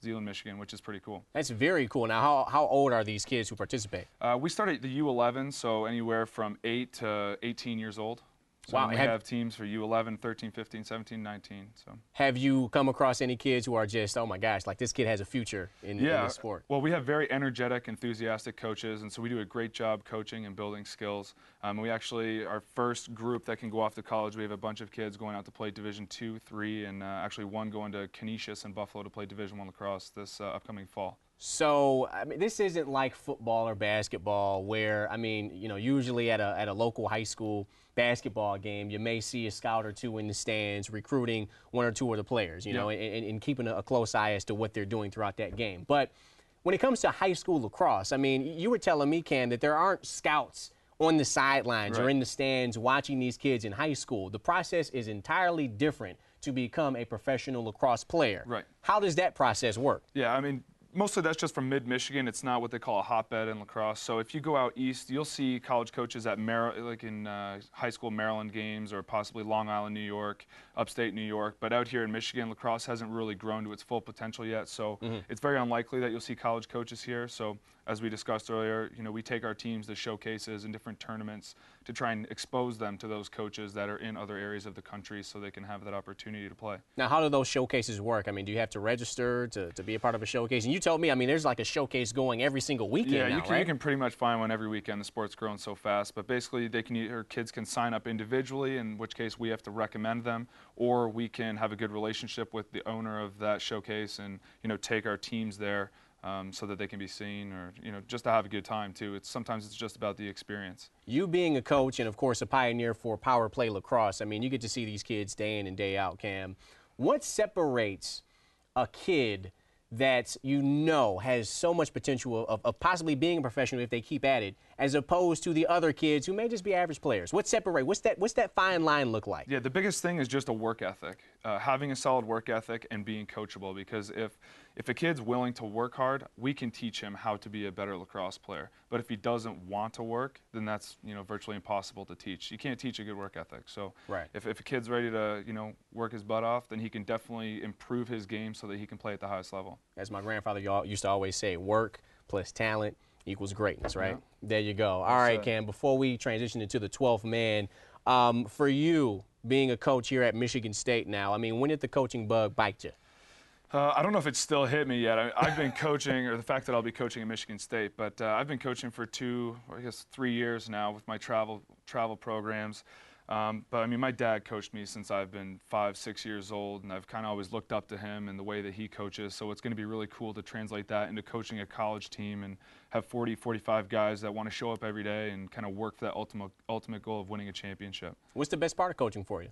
S7: Zeeland, Michigan, which is pretty cool.
S2: That's very cool. Now, how, how old are these kids who participate?
S7: Uh, we start at the U eleven, so anywhere from eight to eighteen years old. So
S2: Wow,
S7: we
S2: have-
S7: have teams for U eleven, thirteen, fifteen, seventeen, nineteen. So.
S2: Have you come across any kids who are just, oh my gosh, like this kid has a future in, in this sport?
S7: Well, we have very energetic, enthusiastic coaches, and so we do a great job coaching and building skills. Um, we actually, our first group that can go off to college, we have a bunch of kids going out to play Division two, three, and uh, actually one going to Canisius and Buffalo to play Division one lacrosse this uh, upcoming fall.
S2: So, I mean, this isn't like football or basketball where, I mean, you know, usually at a, at a local high school basketball game, you may see a scout or two in the stands recruiting one or two of the players, you
S7: Yeah.
S2: know, and, and keeping a, a close eye as to what they're doing throughout that game. But when it comes to high school lacrosse, I mean, you were telling me, Cam, that there aren't scouts on the sidelines or
S7: Right.
S2: in the stands watching these kids in high school. The process is entirely different to become a professional lacrosse player.
S7: Right.
S2: How does that process work?
S7: Yeah, I mean, mostly that's just from mid-Michigan. It's not what they call a hotbed in lacrosse. So if you go out east, you'll see college coaches at Mar- like in uh, high school Maryland games or possibly Long Island, New York, upstate New York. But out here in Michigan, lacrosse hasn't really grown to its full potential yet. So
S2: Mm-hmm.
S7: it's very unlikely that you'll see college coaches here. So as we discussed earlier, you know, we take our teams to showcases and different tournaments to try and expose them to those coaches that are in other areas of the country so they can have that opportunity to play.
S2: Now, how do those showcases work? I mean, do you have to register to, to be a part of a showcase? And you told me, I mean, there's like a showcase going every single weekend
S7: Yeah,
S2: now,
S7: you can,
S2: right?
S7: you can pretty much find one every weekend. The sport's growing so fast. But basically, they can either kids can sign up individually, in which case we have to recommend them, or we can have a good relationship with the owner of that showcase and, you know, take our teams there um, so that they can be seen, or, you know, just to have a good time too. It's sometimes it's just about the experience.
S2: You being a coach and, of course, a pioneer for power play lacrosse, I mean, you get to see these kids day in and day out, Cam. What separates a kid that you know has so much potential of, of possibly being a professional if they keep at it, as opposed to the other kids who may just be average players? What separate? What's that? What's that fine line look like?
S7: Yeah, the biggest thing is just a work ethic, uh, having a solid work ethic and being coachable. Because if if a kid's willing to work hard, we can teach him how to be a better lacrosse player. But if he doesn't want to work, then that's, you know, virtually impossible to teach. You can't teach a good work ethic. So
S2: Right.
S7: if if a kid's ready to, you know, work his butt off, then he can definitely improve his game so that he can play at the highest level.
S2: As my grandfather y'all used to always say, work plus talent equals greatness, right?
S7: Yeah.
S2: There you go. All right,
S7: it.
S2: Cam, before we transition into the twelfth man, um, for you being a coach here at Michigan State now, I mean, when did the coaching bug bite you?
S7: Uh, I don't know if it's still hit me yet. I, I've been coaching, or the fact that I'll be coaching at Michigan State, but uh, I've been coaching for two, or I guess three years now with my travel travel programs. Um, but I mean, my dad coached me since I've been five, six years old, and I've kind of always looked up to him and the way that he coaches. So it's going to be really cool to translate that into coaching a college team and have forty, forty-five guys that want to show up every day and kind of work for that ultimate ultimate goal of winning a championship.
S2: What's the best part of coaching for you?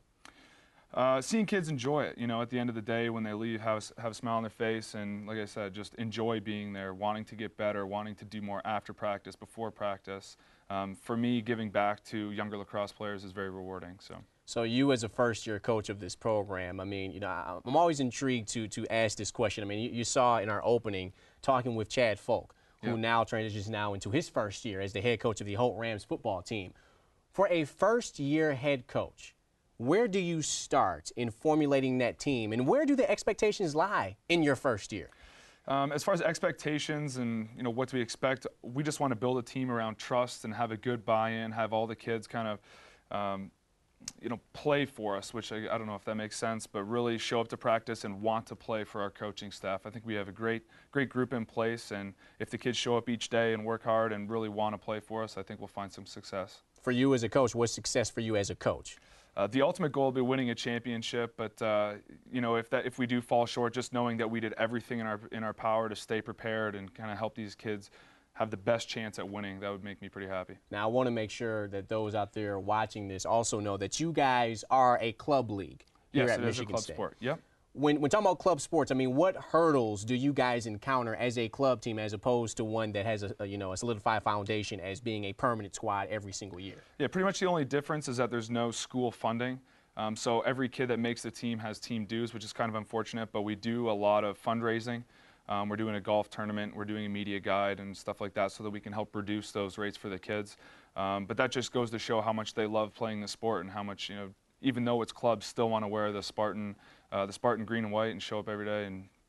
S7: Uh, seeing kids enjoy it, you know, at the end of the day when they leave, have, have a smile on their face, and like I said, just enjoy being there, wanting to get better, wanting to do more after practice, before practice. Um, for me, giving back to younger lacrosse players is very rewarding. So.
S2: So you as a first-year coach of this program, I mean, you know, I- I'm always intrigued to to ask this question. I mean, you, you saw in our opening talking with Chad Folk, who
S7: Yeah.
S2: now transitions now into his first year as the head coach of the Holt Rams football team. For a first-year head coach, where do you start in formulating that team, and where do the expectations lie in your first year?
S7: Um, as far as expectations and, you know, what do we expect, we just want to build a team around trust and have a good buy-in, have all the kids kind of, um, you know, play for us, which I, I don't know if that makes sense, but really show up to practice and want to play for our coaching staff. I think we have a great, great group in place, and if the kids show up each day and work hard and really want to play for us, I think we'll find some success.
S2: For you as a coach, what's success for you as a coach?
S7: Uh, the ultimate goal will be winning a championship, but uh, you know, if that if we do fall short, just knowing that we did everything in our in our power to stay prepared and kind of help these kids have the best chance at winning, that would make me pretty happy.
S2: Now, I want to make sure that those out there watching this also know that you guys are a club league here
S7: Yes,
S2: at
S7: it is a
S2: Michigan
S7: club
S2: State.
S7: sport. Yep.
S2: When, when talking about club sports, I mean, what hurdles do you guys encounter as a club team as opposed to one that has a, a you know a solidified foundation as being a permanent squad every single year?
S7: Yeah, pretty much the only difference is that there's no school funding. Um, so every kid that makes the team has team dues, which is kind of unfortunate, but we do a lot of fundraising. Um, we're doing a golf tournament, we're doing a media guide and stuff like that so that we can help reduce those rates for the kids. Um, but that just goes to show how much they love playing the sport and how much, you know, even though it's clubs, still want to wear the Spartan, uh, the Spartan green and white and show up every day and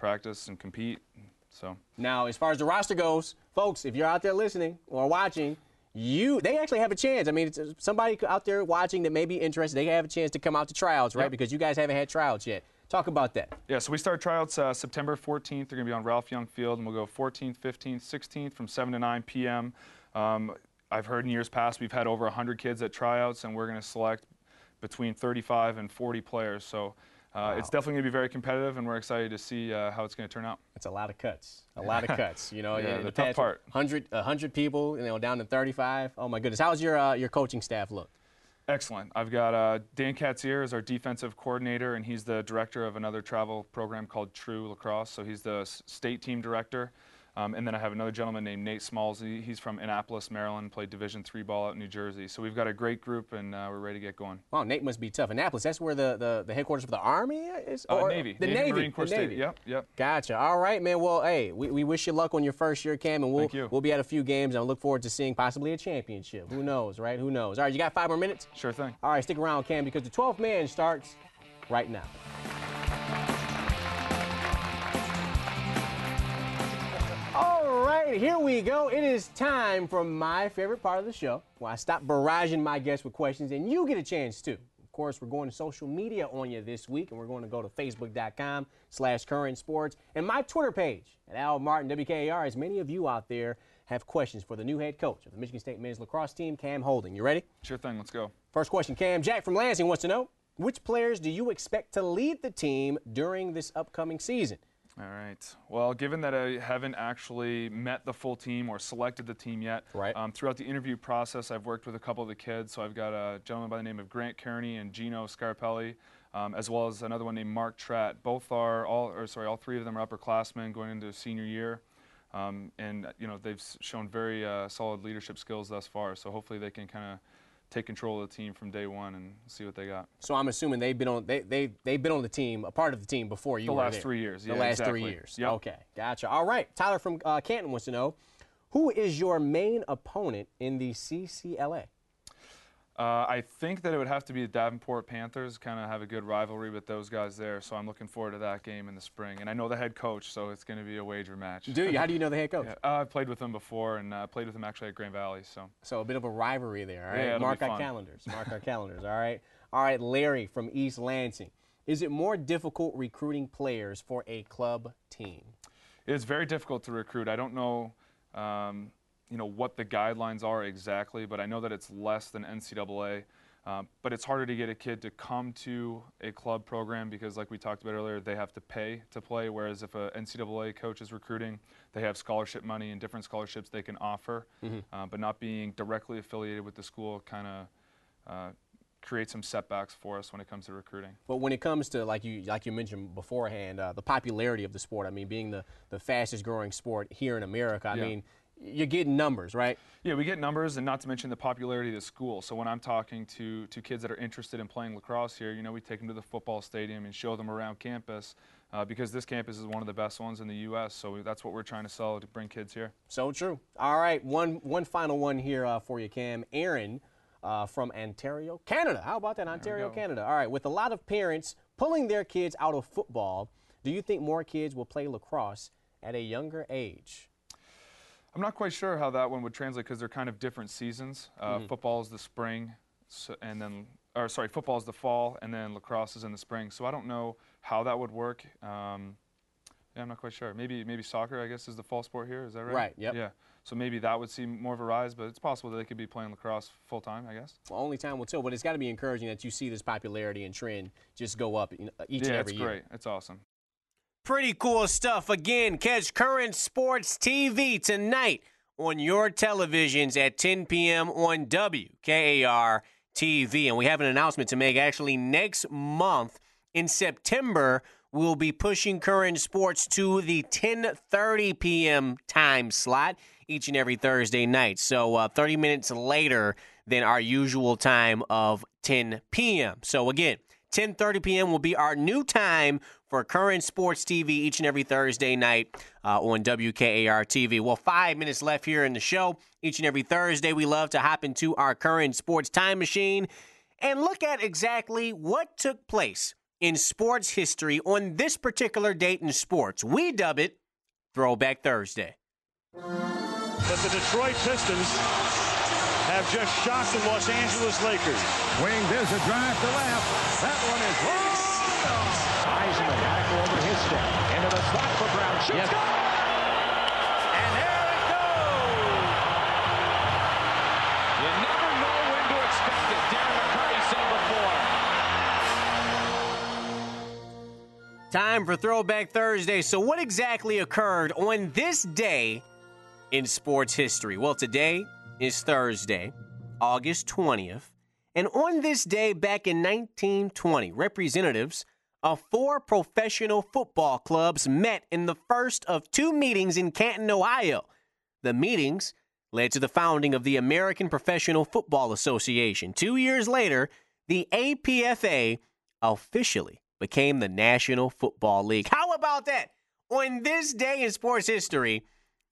S7: practice and compete. So
S2: now, as far as the roster goes, folks, if you're out there listening or watching, you they actually have a chance. I mean, it's somebody out there watching that may be interested. They have a chance to come out to tryouts, right?
S7: Yep.
S2: Because you guys haven't had tryouts yet. Talk about that.
S7: Yeah, so we start tryouts uh, September fourteenth. They're going to be on Ralph Young Field, and we'll go fourteenth, fifteenth, sixteenth from seven to nine p m Um, I've heard in years past we've had over one hundred kids at tryouts, and we're going to select between thirty-five and forty players. So uh,
S2: Wow.
S7: it's definitely going to be very competitive, and we're excited to see uh, how it's going to turn out.
S2: It's a lot of cuts. A lot of cuts. You know,
S7: Yeah,
S2: in
S7: the
S2: the
S7: tough
S2: past,
S7: part.
S2: one hundred, one hundred people, you know, down to thirty-five. Oh, my goodness. How's your uh, your coaching staff look?
S7: Excellent. I've got uh, Dan Katzier is our defensive coordinator, and he's the director of another travel program called True Lacrosse. So he's the s- state team director. Um, and then I have another gentleman named Nate Smalls. He, he's from Annapolis, Maryland, played Division three ball out in New Jersey. So we've got a great group, and uh, we're ready to get going.
S2: Wow, Nate must be tough. Annapolis, that's where the, the, the headquarters for the Army is?
S7: Uh,
S2: Or
S7: Navy.
S2: The
S7: Navy,
S2: Navy.
S7: Marine Corps
S2: the
S7: State.
S2: Navy.
S7: Yep, yep.
S2: Gotcha. All right, man. Well, hey, we, we wish you luck on your first year, Cam, and we'll,
S7: Thank you.
S2: we'll be at a few games, and I look forward to seeing possibly a championship. Who knows, right? Who knows? All right, you got five more minutes?
S7: Sure thing.
S2: All right, stick around, Cam, because the twelfth man starts right now. All right, here we go. It is time for my favorite part of the show, where I stop barraging my guests with questions, and you get a chance too. Of course, we're going to social media on you this week, and we're going to go to facebook.com slash current sports and my Twitter page at Al Martin W K A R, as many of you out there have questions for the new head coach of the Michigan State men's lacrosse team, Cam Holding. You ready?
S7: Sure thing. Let's go.
S2: First question, Cam. Jack from Lansing wants to know, which players do you expect to lead the team during this upcoming season?
S7: All right. Well, given that I haven't actually met the full team or selected the team yet,
S2: Right.
S7: um, throughout the interview process, I've worked with a couple of the kids. So I've got a gentleman by the name of Grant Kearney and Gino Scarpelli, um, as well as another one named Mark Tratt. Both are all, or sorry, all three of them are upperclassmen going into senior year, um, and you know they've s- shown very uh, solid leadership skills thus far. So hopefully they can kind of take control of the team from day one and see what they got.
S2: So I'm assuming they've been on they they they've been on the team, a part of the team before you
S7: The
S2: were
S7: last
S2: there.
S7: three years,
S2: The
S7: yeah,
S2: last
S7: exactly.
S2: three years.
S7: Yep.
S2: Okay, gotcha. All right, Tyler from uh, Canton wants to know, who is your main opponent in the C C L A?
S7: Uh, I think that it would have to be the Davenport Panthers. Kind of have a good rivalry with those guys there, so I'm looking forward to that game in the spring. And I know the head coach, so it's going to be a wager match.
S2: Do you? How do you know the head coach?
S7: Yeah, uh, I've played with him before, and uh, played with him actually at Grand Valley. So
S2: So a bit of a rivalry there, all right?
S7: Yeah, it'll
S2: Mark
S7: be
S2: our
S7: fun.
S2: calendars. Mark our calendars, all right? All right, Larry from East Lansing. Is it more difficult recruiting players for a club team?
S7: it's very difficult to recruit. I don't know, um, you know, what the guidelines are exactly, but I know that it's less than N C double A. Um, but it's harder to get a kid to come to a club program because, like we talked about earlier, they have to pay to play, whereas if a N C double A coach is recruiting, they have scholarship money and different scholarships they can offer.
S2: Mm-hmm.
S7: Uh, but not being directly affiliated with the school kind of uh, creates some setbacks for us when it comes to recruiting.
S2: But when it comes to, like you like you mentioned beforehand, uh, the popularity of the sport, I mean, being the, the fastest growing sport here in America, I
S7: Yeah.
S2: mean, you're getting numbers, right?
S7: Yeah, we get numbers, and not to mention the popularity of the school. So when I'm talking to, to kids that are interested in playing lacrosse here, you know, we take them to the football stadium and show them around campus uh, because this campus is one of the best ones in the U S So that's what we're trying to sell to bring kids here.
S2: So true. All right, one one final one here uh, for you, Cam. Aaron uh, from Ontario, Canada. How about that, Ontario,
S7: go.
S2: Canada? All right, with a lot of parents pulling their kids out of football, do you think more kids will play lacrosse at a younger age?
S7: I'm not quite sure how that one would translate because they're kind of different seasons. Uh,
S2: Mm-hmm.
S7: Football is the spring, so, and then, or sorry, football is the fall, and then lacrosse is in the spring. So I don't know how that would work. Um, yeah, I'm not quite sure. Maybe maybe soccer, I guess, is the fall sport here. Is that right?
S2: Right, yep.
S7: Yeah. So maybe that would see more of a rise, but it's possible that they could be playing lacrosse full time, I guess.
S2: Well, only time will tell, but it's got to be encouraging that you see this popularity and trend just go up you know, each
S7: yeah,
S2: and every
S7: it's
S2: year.
S7: great. It's awesome.
S2: Pretty cool stuff. Again, catch Current Sports T V tonight on your televisions at ten p m on W K A R T V. And we have an announcement to make. Actually, next month in September, we'll be pushing Current Sports to the ten thirty p m time slot each and every Thursday night. So uh, thirty minutes later than our usual time of ten p m So again, ten thirty p m will be our new time for Current Sports T V each and every Thursday night uh, on W K A R T V. Well, five minutes left here in the show. Each and every Thursday, we love to hop into our Current Sports time machine and look at exactly what took place in sports history on this particular date in sports. We dub it Throwback Thursday.
S8: But the Detroit Pistons have just shocked the Los Angeles Lakers.
S9: Wing, there's a drive to left. That one is long. Eisenman back over his step. Into the slot for Brown. Shoots. Yes. And there it goes. You never know when to expect it. Darren McCarty said before.
S2: Time for Throwback Thursday. So what exactly occurred on this day in sports history? Well, today is Thursday, August twentieth. And on this day back in nineteen twenty, representatives of four professional football clubs met in the first of two meetings in Canton, Ohio. The meetings led to the founding of the American Professional Football Association. Two years later, the A P F A officially became the National Football League. How about that? On this day in sports history,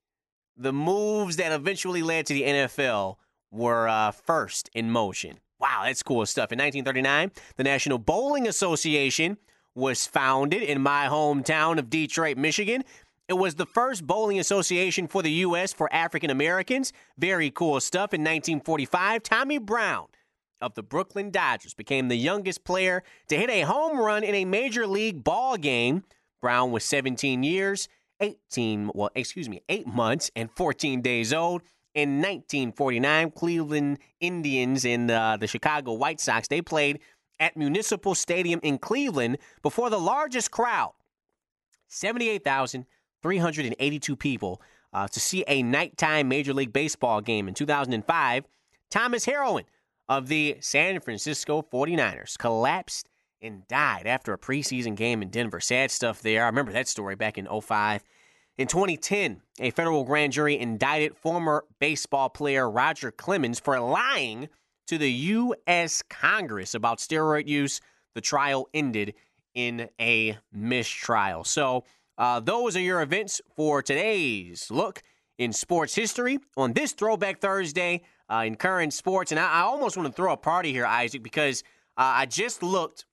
S2: the moves that eventually led to the N F L were uh, first in motion. Wow, that's cool stuff. In nineteen thirty-nine, the National Bowling Association was founded in my hometown of Detroit, Michigan. It was the first bowling association for the U S for African Americans. Very cool stuff. In nineteen forty-five, Tommy Brown of the Brooklyn Dodgers became the youngest player to hit a home run in a major league ball game. Brown was seventeen years, eighteen, well, excuse me, eight months and fourteen days old. In nineteen forty-nine, Cleveland Indians and uh, the Chicago White Sox, they played at Municipal Stadium in Cleveland before the largest crowd, seventy-eight thousand three hundred eighty-two people, uh, to see a nighttime Major League Baseball game. In two thousand five, Thomas Heroin of the San Francisco forty-niners collapsed and died after a preseason game in Denver. Sad stuff there. I remember that story back in oh five. In twenty ten, a federal grand jury indicted former baseball player Roger Clemens for lying to the U S Congress about steroid use. The trial ended in a mistrial. So uh, those are your events for today's look in sports history on this Throwback Thursday uh, in current sports. And I, I almost want to throw a party here, Isaac, because uh, I just looked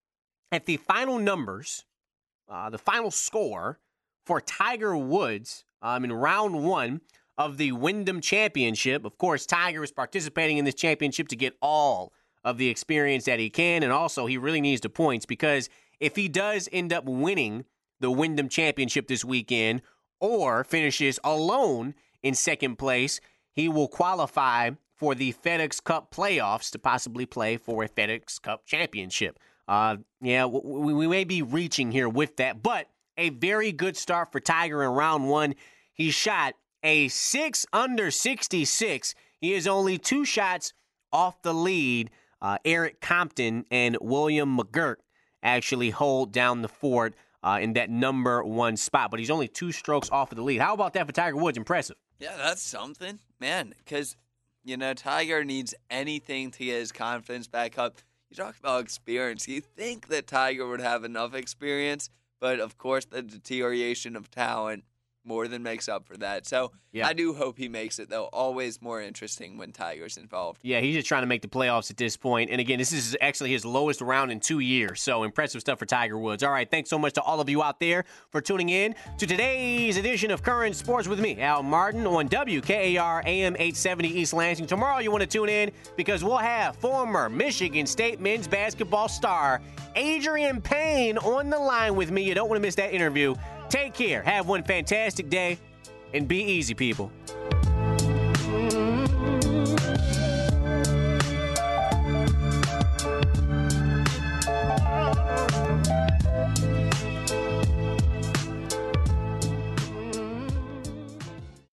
S2: at the final numbers, uh, the final score for Tiger Woods um, in round one of the Wyndham Championship. Of course, Tiger is participating in this championship to get all of the experience that he can, and also he really needs the points, because if he does end up winning the Wyndham Championship this weekend or finishes alone in second place, he will qualify for the FedEx Cup playoffs to possibly play for a FedEx Cup championship. Uh, yeah, we, we may be reaching here with that, but a very good start for Tiger in round one. He shot a six under sixty-six. He is only two shots off the lead. Uh, Eric Compton and William McGirt actually hold down the fort uh, in that number one spot, but he's only two strokes off of the lead. How about that for Tiger Woods? Impressive.
S6: Yeah, that's something, man, because, you know, Tiger needs anything to get his confidence back up. You talk about experience. You think that Tiger would have enough experience, but, of course, the deterioration of talent more than makes up for that. So yeah. I do hope he makes it, though. Always more interesting when Tiger's involved.
S2: Yeah, he's just trying to make the playoffs at this point. And, again, this is actually his lowest round in two years. So impressive stuff for Tiger Woods. All right, thanks so much to all of you out there for tuning in to today's edition of Current Sports with me, Al Martin, on W K A R A M eight seventy East Lansing. Tomorrow you want to tune in because we'll have former Michigan State men's basketball star Adrian Payne on the line with me. You don't want to miss that interview. Take care. Have one fantastic day. And be easy, people.